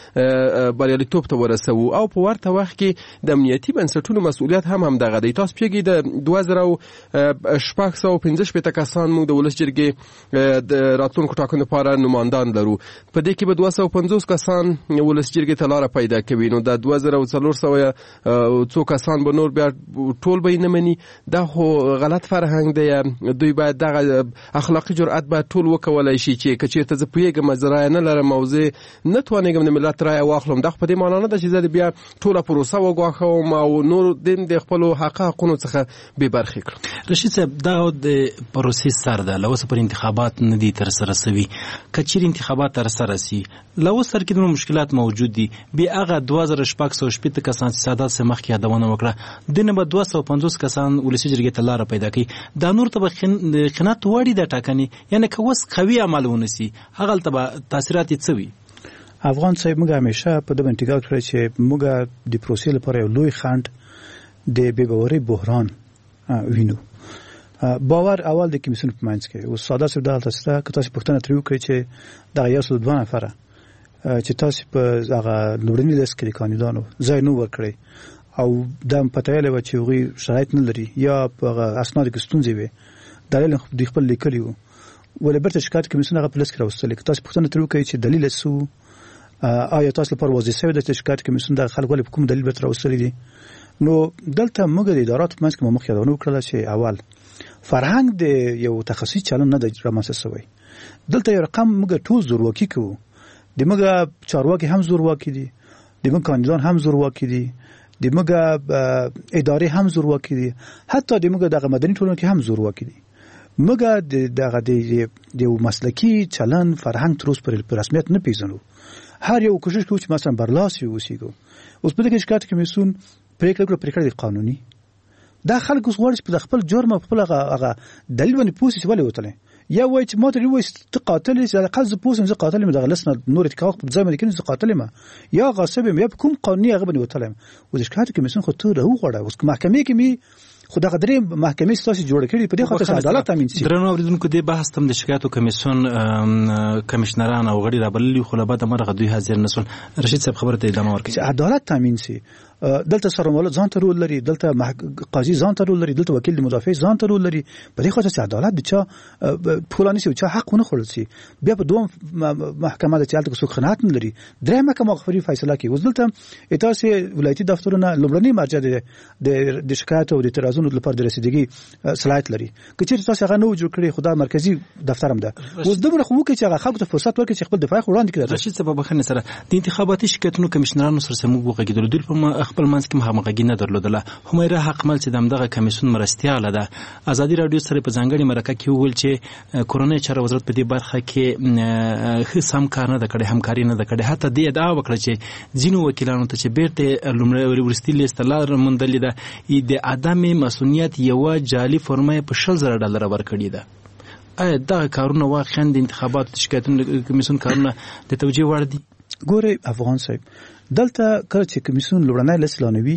Speaker 17: ته بریالیتوب ته ورسوو. او په ورته وخت کې د امنیتي بنسټونو مسؤلیت هم همدغه دی. تاسو پوهېږئ د دوه زره شپږ سوه پنځه شپېته کسان موږ د ولس جرګې د راتلونکو ټاکنو لپاره نوماندان لرو. په دې کې به دوه سوه پنځوس کسان ولس جرګې ته لاره پیدا کوي. نو دا دوه زره څلور سوه څو کسان به نور بیا ټول به یې نه مني. دا خو غلط فرهنګ دی. دوی باید دغه اخلاقي جرأت باید ټول وکولی شي چې که چېرته زه پوهېږم زه رایه نه لرم او زه نه توانېږم د ملت رایه واخلم، دا خو په دې معنا نه ده چې زه بیا ټوله پروسه وګواښوم او نور دین د خپلو حق حقونو څخه بې برخې کړم.
Speaker 16: رشید صاحب، دا د پروسې سر ده، له اوسه پر انتخابات نه دي ترسره سوي. که چیرې انتخابات ترسره سي، له اوس سر کې دومره مشکلات موجود دي، بیا هغه دوه زره شپږ سوه شپېته کسان چې سادات صاحب مخکې یادونه وکړه، دې نه به دوه سوه پنځوس کسان ولسي جرګې ته لاره پیدا کوي. دا نور ته به قناعت وړي دا ټاکنې، یعنې که اوس قوي عمل ونه سي، هغلته به تاثیرات یې څه وي؟
Speaker 18: افغان صاحب، موږ همیشه په دې باندې ټینګار کړی چې موږ د پروسې لپاره یو لوی خنډ د بې باورۍ بحران وینو. باور اول د کمیسیون په منځ کې او ساده صاحب دلته سره که تاسو پوښتنه ترې وکړئ چې دغه یو سل دوه نفره چې تاسو په هغه لومړني لیست کې د کاندیدانو ځای نه ورکړئ او دا پته یې لوي چې هغوی شرایط نه لري یا په هغه اسنادو کې ستونزې وي، دلیل دوی خپل لیکلي وو، ولې بیرته شکایت کمیسیون هغه په لیست کې راوستلی. که تاسو پوښتنه ترې وکړئ چې دلیل یې څه آیا تاسو لپاره واضح شوی ده چې شکایت کمیسیون د خلکو ولې په کوم دلیل بیرته راوستلی دي؟ نو دلته موږ د اداراتو په منځ کې مخ یادونه وکړله چې اول فرهنګ د یو تخصصي چلن نه د رامنځته شوی. دلته یو رقم موږ ټول زورواکي کوو، د موږ چارواکي هم زورواکي دي، د موږ کاندیدان هم زورواکي دي، د موږ ادارې هم زورواکي دي، حتی د موږ دغه مدني ټولنه کې هم زورواکي دي. موږ دغه د یو مسلکي چلن فرهنګ تر اوسه په رسمیت نه پیژنو. هر یو کوشش کوي چې مثلا برلاسي اوسېږو. اوس په دې کې شکایت کمیسیون پریکړه وکړه، پریکړه قانوني دا خلک اوس غواړي په خپل جرم خپل هغه دلیل باندې پوسې ولې وتلې یا وایي چې ماته وایي ته قاتل یې چې قصد پوسم زه قاتل یم دغه لسنه نور اتکاق په ځای باندې کې زه قاتل یم یا غاصب یم یا کوم قانوني هغه باندې وتلم او د شکایت کمیسیون خو ته راو غواړه اوس محکمې کې می خو دغه درې محکمې ستاسو جوړ کړي په دې خاطر عدالت تامین شي.
Speaker 16: درنو اوریدونکو د بحث تم د شکایت کمیسیون کمشنران او غړي رابللي خو له بعد مرغه دوی حاضر نسول. رشید صاحب خبره ته ادامه ورکړي.
Speaker 18: عدالت تامین شي. دلته سرمایه ځان ته رول لري، دلته قاضي ځان ته رول لري، دلته وکیل مدافع ځان ته رول لري. په دې خاطر چې عدالت د چا پولانی شي او چا حق نه خورل شي. بیا په دوم محکمه د چالت کو خنات نه لري. درې محکمه خبري فیصله کوي. وزدلته اتاسي ولایتي دفترونه لومړنی مرجع د د شکایت او د اعتراضونو لپاره د رسیدګي صلاحیت لري. که چیرې تاسو هغه نو جوړ کړی خدای مرکزی دفتر هم ده. اوس دغه خو کې چې هغه خلکو ته فرصت ورکړي چې خپل دفاع وړاندې کړي.
Speaker 16: رشید صاحب بخنه سره د انتخاباتي شکایتونو کمشنرانو سره سمو وغږیدل دوی په خپل منځ کې مخامخګي نه درلودله. همیره حقمل چې دغه کمیسیون مرستياله ده. ازادي رادیو سره په ځانګړي مرکه کې ویل چې کورونی چارو وزارت په دې برخه کې ښه سم کار نه کړي، همکاري نه کړي. حتی دې ادعا وکړه چې ځینو وکیلانو ته چې بیرته لومړی ورستي لیست لار مندلې ده د عدم مسؤلیت یو جعلي فرمای په شل زره ډالر ورکړي ده. آیا دا کارونه واقعا د انتخاباتو شکایتونو کمیسیون کارونه د توجیه وړ دي؟
Speaker 18: ګوره افغان صاحب دلته کله چې کمیسیون لوړنی لیست لانوي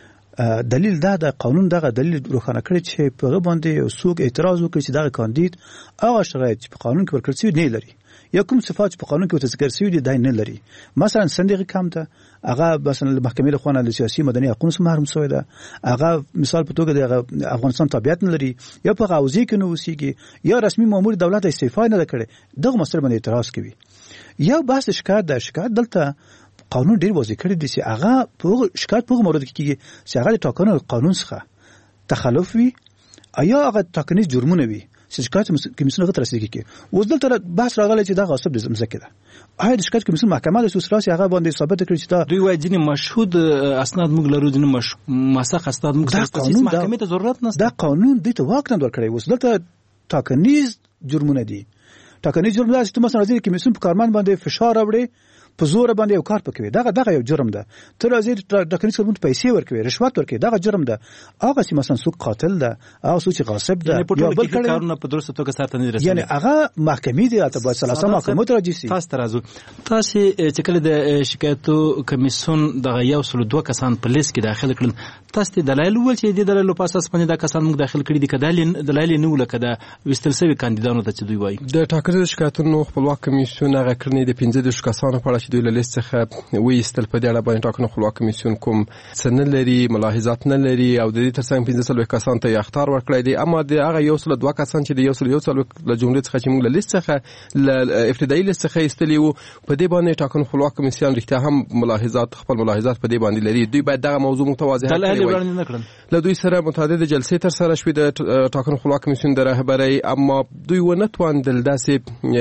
Speaker 18: دلیل دا د قانون دغه دلیل روښانه کړی چې په باندې څوک اعتراض وکړي چې دغه کاندید هغه شرایط چې په قانون کې ورکړل شوي نه لري یا کوم صفات په قانون کې ذکر شوي دي دا نه لري. مثلا صندوق کم ده هغه مثلا محکمې له خوا د سیاسي مدني حقوقو څخه محروم شوی ده. هغه مثال په توګه د افغانستان تابعیت نه لري یا په غوځي کې نه اوسېږي یا رسمي مامور دولت استعفا نه کړي. دغه مسله باندې اعتراض کوي. یو بحث شکایت ده. شکایت دلته قانون ډیر واضح کړی دی چې هغه په شکایت په مورد کې کېږي چې هغه د ټاکنو قانون څخه تخلف وي یا هغه ټاکنیز جرمونه وي چې شکایت کمیسیون هغه ترسره کوي. اوس دلته بحث راغلی چې دا غصب د ځمکې ده. آیا د شکایت کمیسیون محکمه د سوسراسي هغه باندې ثابت کړي چې دا
Speaker 16: دوی وايي ځینې مشهود اسناد موږ لرو ځینې مش مسخ اسناد موږ سره محکمې ته ضرورت نشته.
Speaker 18: دا قانون د ته واک نه ورکړي. اوس دلته ټاکنیز جرمونه دي. ټاکنیز جرم دا چې مثلا راځي کمیسیون په کارمن باندې فشار راوړي په زور باندې یو کار پکوي. دغه دغه یو جرم ده. تر ازیر ټاکنیز کارمن پیسې ورکوي، رشوت ورکوي، دغه جرم ده. هغه چې مثلا څوک قاتل ده او څوک غاصب ده
Speaker 16: یا بل کارونه په درسته توګه سره نه رسېږي.
Speaker 18: یعنی هغه محکمې دي ته باید سلاسه محکمه ته راځي.
Speaker 16: تاسو ترازو تاسو چې کله د شکایتو کمیسیون دغه یو سل دوه کسان په لیست کې داخل کړل تاسو دلایل ول چې د دلایل په اساس باندې دا کسان موږ داخل کړي دي کله دلایل نه ولکه دا وستل سوي کاندیدانو ته چې دوی وایي
Speaker 17: د ټاکنو شکایتونو خپلواک کمیسیون هغه کړنې د پنځه د کسانو په اړه چې دوی له لیست څخه ویستل په دې اړه باندې ټاکنو خپلواک کمیسیون کوم څه نه لري، ملاحظات نه لري او د دې ترڅنګ پنځه سل کسان ته اختیار ورکړی دی. اما د هغه یو سل دوه کسان چې د یو سل یو سل له جملې څخه چې موږ له لیست څخه له ابتدایي لیست څخه ایستلی وو په دې باندې ټاکنو خپلواک کمیسیون رښتیا هم ملاحظات خپل ملاحظات په دې باندې لري. دوی باید دغه موضوع متواضح کړي. له دوی سره متعدد جلسې تر سره شوې د ټاکنو خپلواک کمیسیون د رهبرۍ، اما دوی ونه توانېدل داسې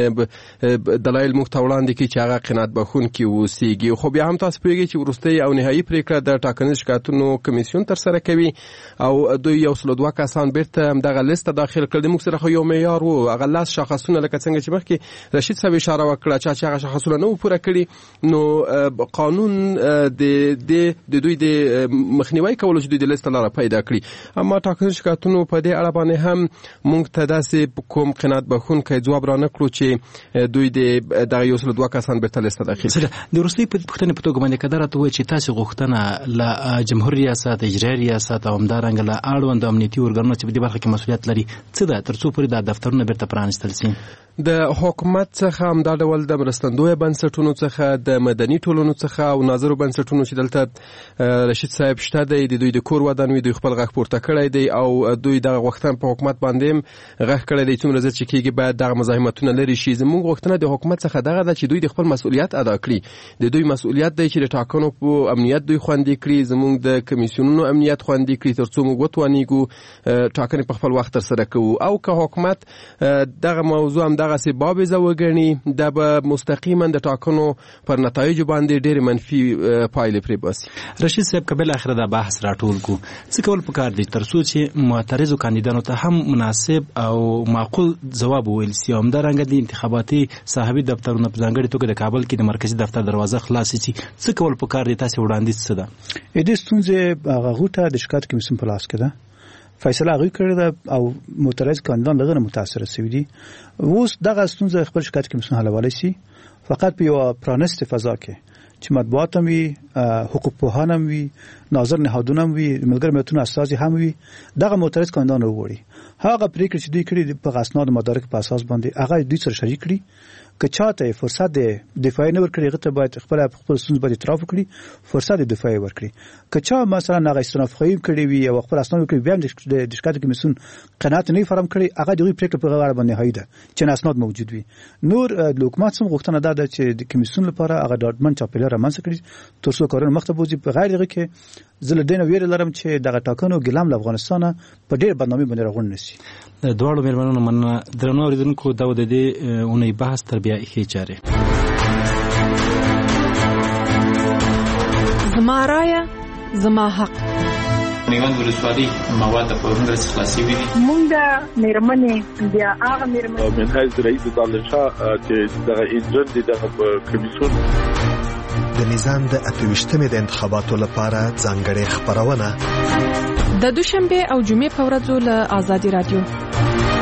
Speaker 17: دلایل موږ ته وړاندې کړي چې هغه قناعت بخښونکي واوسېږي. خو بیا هم تاسو پوهېږئ چې وروستۍ او نهایي پرېکړه د ټاکنیز شکایتونو کمیسیون تر سره کوي او دوی یو سل دوه کسان بیرته همدغه لیست ته داخل کړل. موږ سره خو یو معیار و، هغه لاس شاخصونه لکه څنګه چې مخکې رشید صاحب اشاره وکړه چې هغه شاخصونه نه پوره کړي نو قانون د د دوی د مخنیوي کولو چې دوی د لیست لاره پیدا کړي. اما ټاکنیز شکایتونو په دې اړه باندې هم موږ ته داسې کوم قناعت بخښونکی ځواب را نه کړو چې دوی د دغه یو سل دوه کسان بیرته لیست ته داخل کړي.
Speaker 16: د وروستۍ پوښتنې په توګه باندې که دا راته ووایي چې تاسې غوښتنه له جمهور ریاست، اجرایي ریاست او همدارنګه له اړوندو امنیتي ارګانونو چې په دې برخه کې مسؤلیت لري څه ده تر څو پورې دا دفترونه بیرته پرانیستل شي؟
Speaker 17: د حکومت څخه همدا ډول د مرستندویه بنسټونو څخه د مدني ټولنو څخه او ناظرو بنسټونو چې دلته رشید صاحب شته دی د دوی د کور ودان وي دوی خپل غږ پورته کړی دی او دوی دغه غوښتنه په حکومت باندې غږ کړی دی څومره زر چې کېږي باید دغه مزاحمتونه لرې شي. زموږ غوښتنه د حکومت څخه دغه ده چې دوی د خپل مسؤلیت ادا کړي. د دوی مسؤلیت دی چې د ټاکنو په امنیت دوی خوندي کړي، زموږ د کمیسیونونو امنیت خوندي کړي تر څو موږ وتوانیږو ټاکنې په خپل وخت ترسره کوو. او که حکومت دغه موضوع هم دغسې بابیزه وګڼي دا به مستقیما د ټاکنو پر نتایجو باندې ډېرې منفي پایلې پرې باسي.
Speaker 16: رشید صاحب که بالاخره دا بحث راټول کړو څه کول پکار دي تر څو چې معترضو کاندیدانو ته هم مناسب او معقول ځواب وویل سي او همدارنګه د انتخاباتي صاحبي دفترونه په ځانګړې توګه د کابل کې د مرکزي دفتر دروازه خلاصې شي څه کول پکار دي؟ تاسې وړاندیز څه ده؟
Speaker 18: دې ستونزې هغه غوټه د شکایت کمیسیون په لاس کې ده. فیصله هغه کړې ده او معترض کاندیدان لغه متاثر شوي دي. اوس دغه ستونزه خپل شکایت کمیسیون حلولای شي فقط په یو پرانست فضا کې چې مطبوعات هم وي، حقوق پوهان هم وي، ناظر نهادونه هم وي، ملګر ملتونو استازي هم وي، دغه معترض کاندیدان وګوري هغه پریکړه چې دوی کړې په اسناد مدارک په اساس باندې هغه دوی سره شریک کړي که چاته فرصت د دفاع نه ورکړي هغه ته باید خپل خپل ستونزې باندې اعتراف وکړي، فرصت د دفاع ورکړي. که چا مثلا هغه استناف خیم کړي وي او خپل اسناد وکړي بیا د شکایت کمیسیون قناعت نه فراهم کړي هغه دوی پریکړه په غاړه باندې هایده چې اسناد موجود وي. نور د حکومت څخه غوښتنه ده چې د کمیسیون لپاره هغه ډاډمن چاپیریال رامنځته کړي ترڅو کارونه مخته بوځي. په غیر هغه کې زه له دې نه ویره لرم چې دغه ټاکنو ګلام له افغانستانه په ډېر بدنامي باندې راغون نشي.
Speaker 16: د دواړو مېرمنو مننه. درنو اوریدونکو دا د دې اونۍ بحث تر بیا ښې چارې.
Speaker 19: زما رایه زما حق.
Speaker 20: میوند ولسوالۍ مواد په هنر څخه خلاصي وي.
Speaker 21: مونږ د مېرمنې بیا هغه مېرمنې
Speaker 22: منهاج رئیس دانشاه چې دغه ایجنټ دغه کمیسیون
Speaker 1: د میزان د اتویشتمې د انتخاباتو لپاره ځانګړې خبرونه
Speaker 19: د دوشنبه او جمعې په ورځو له آزادي رادیو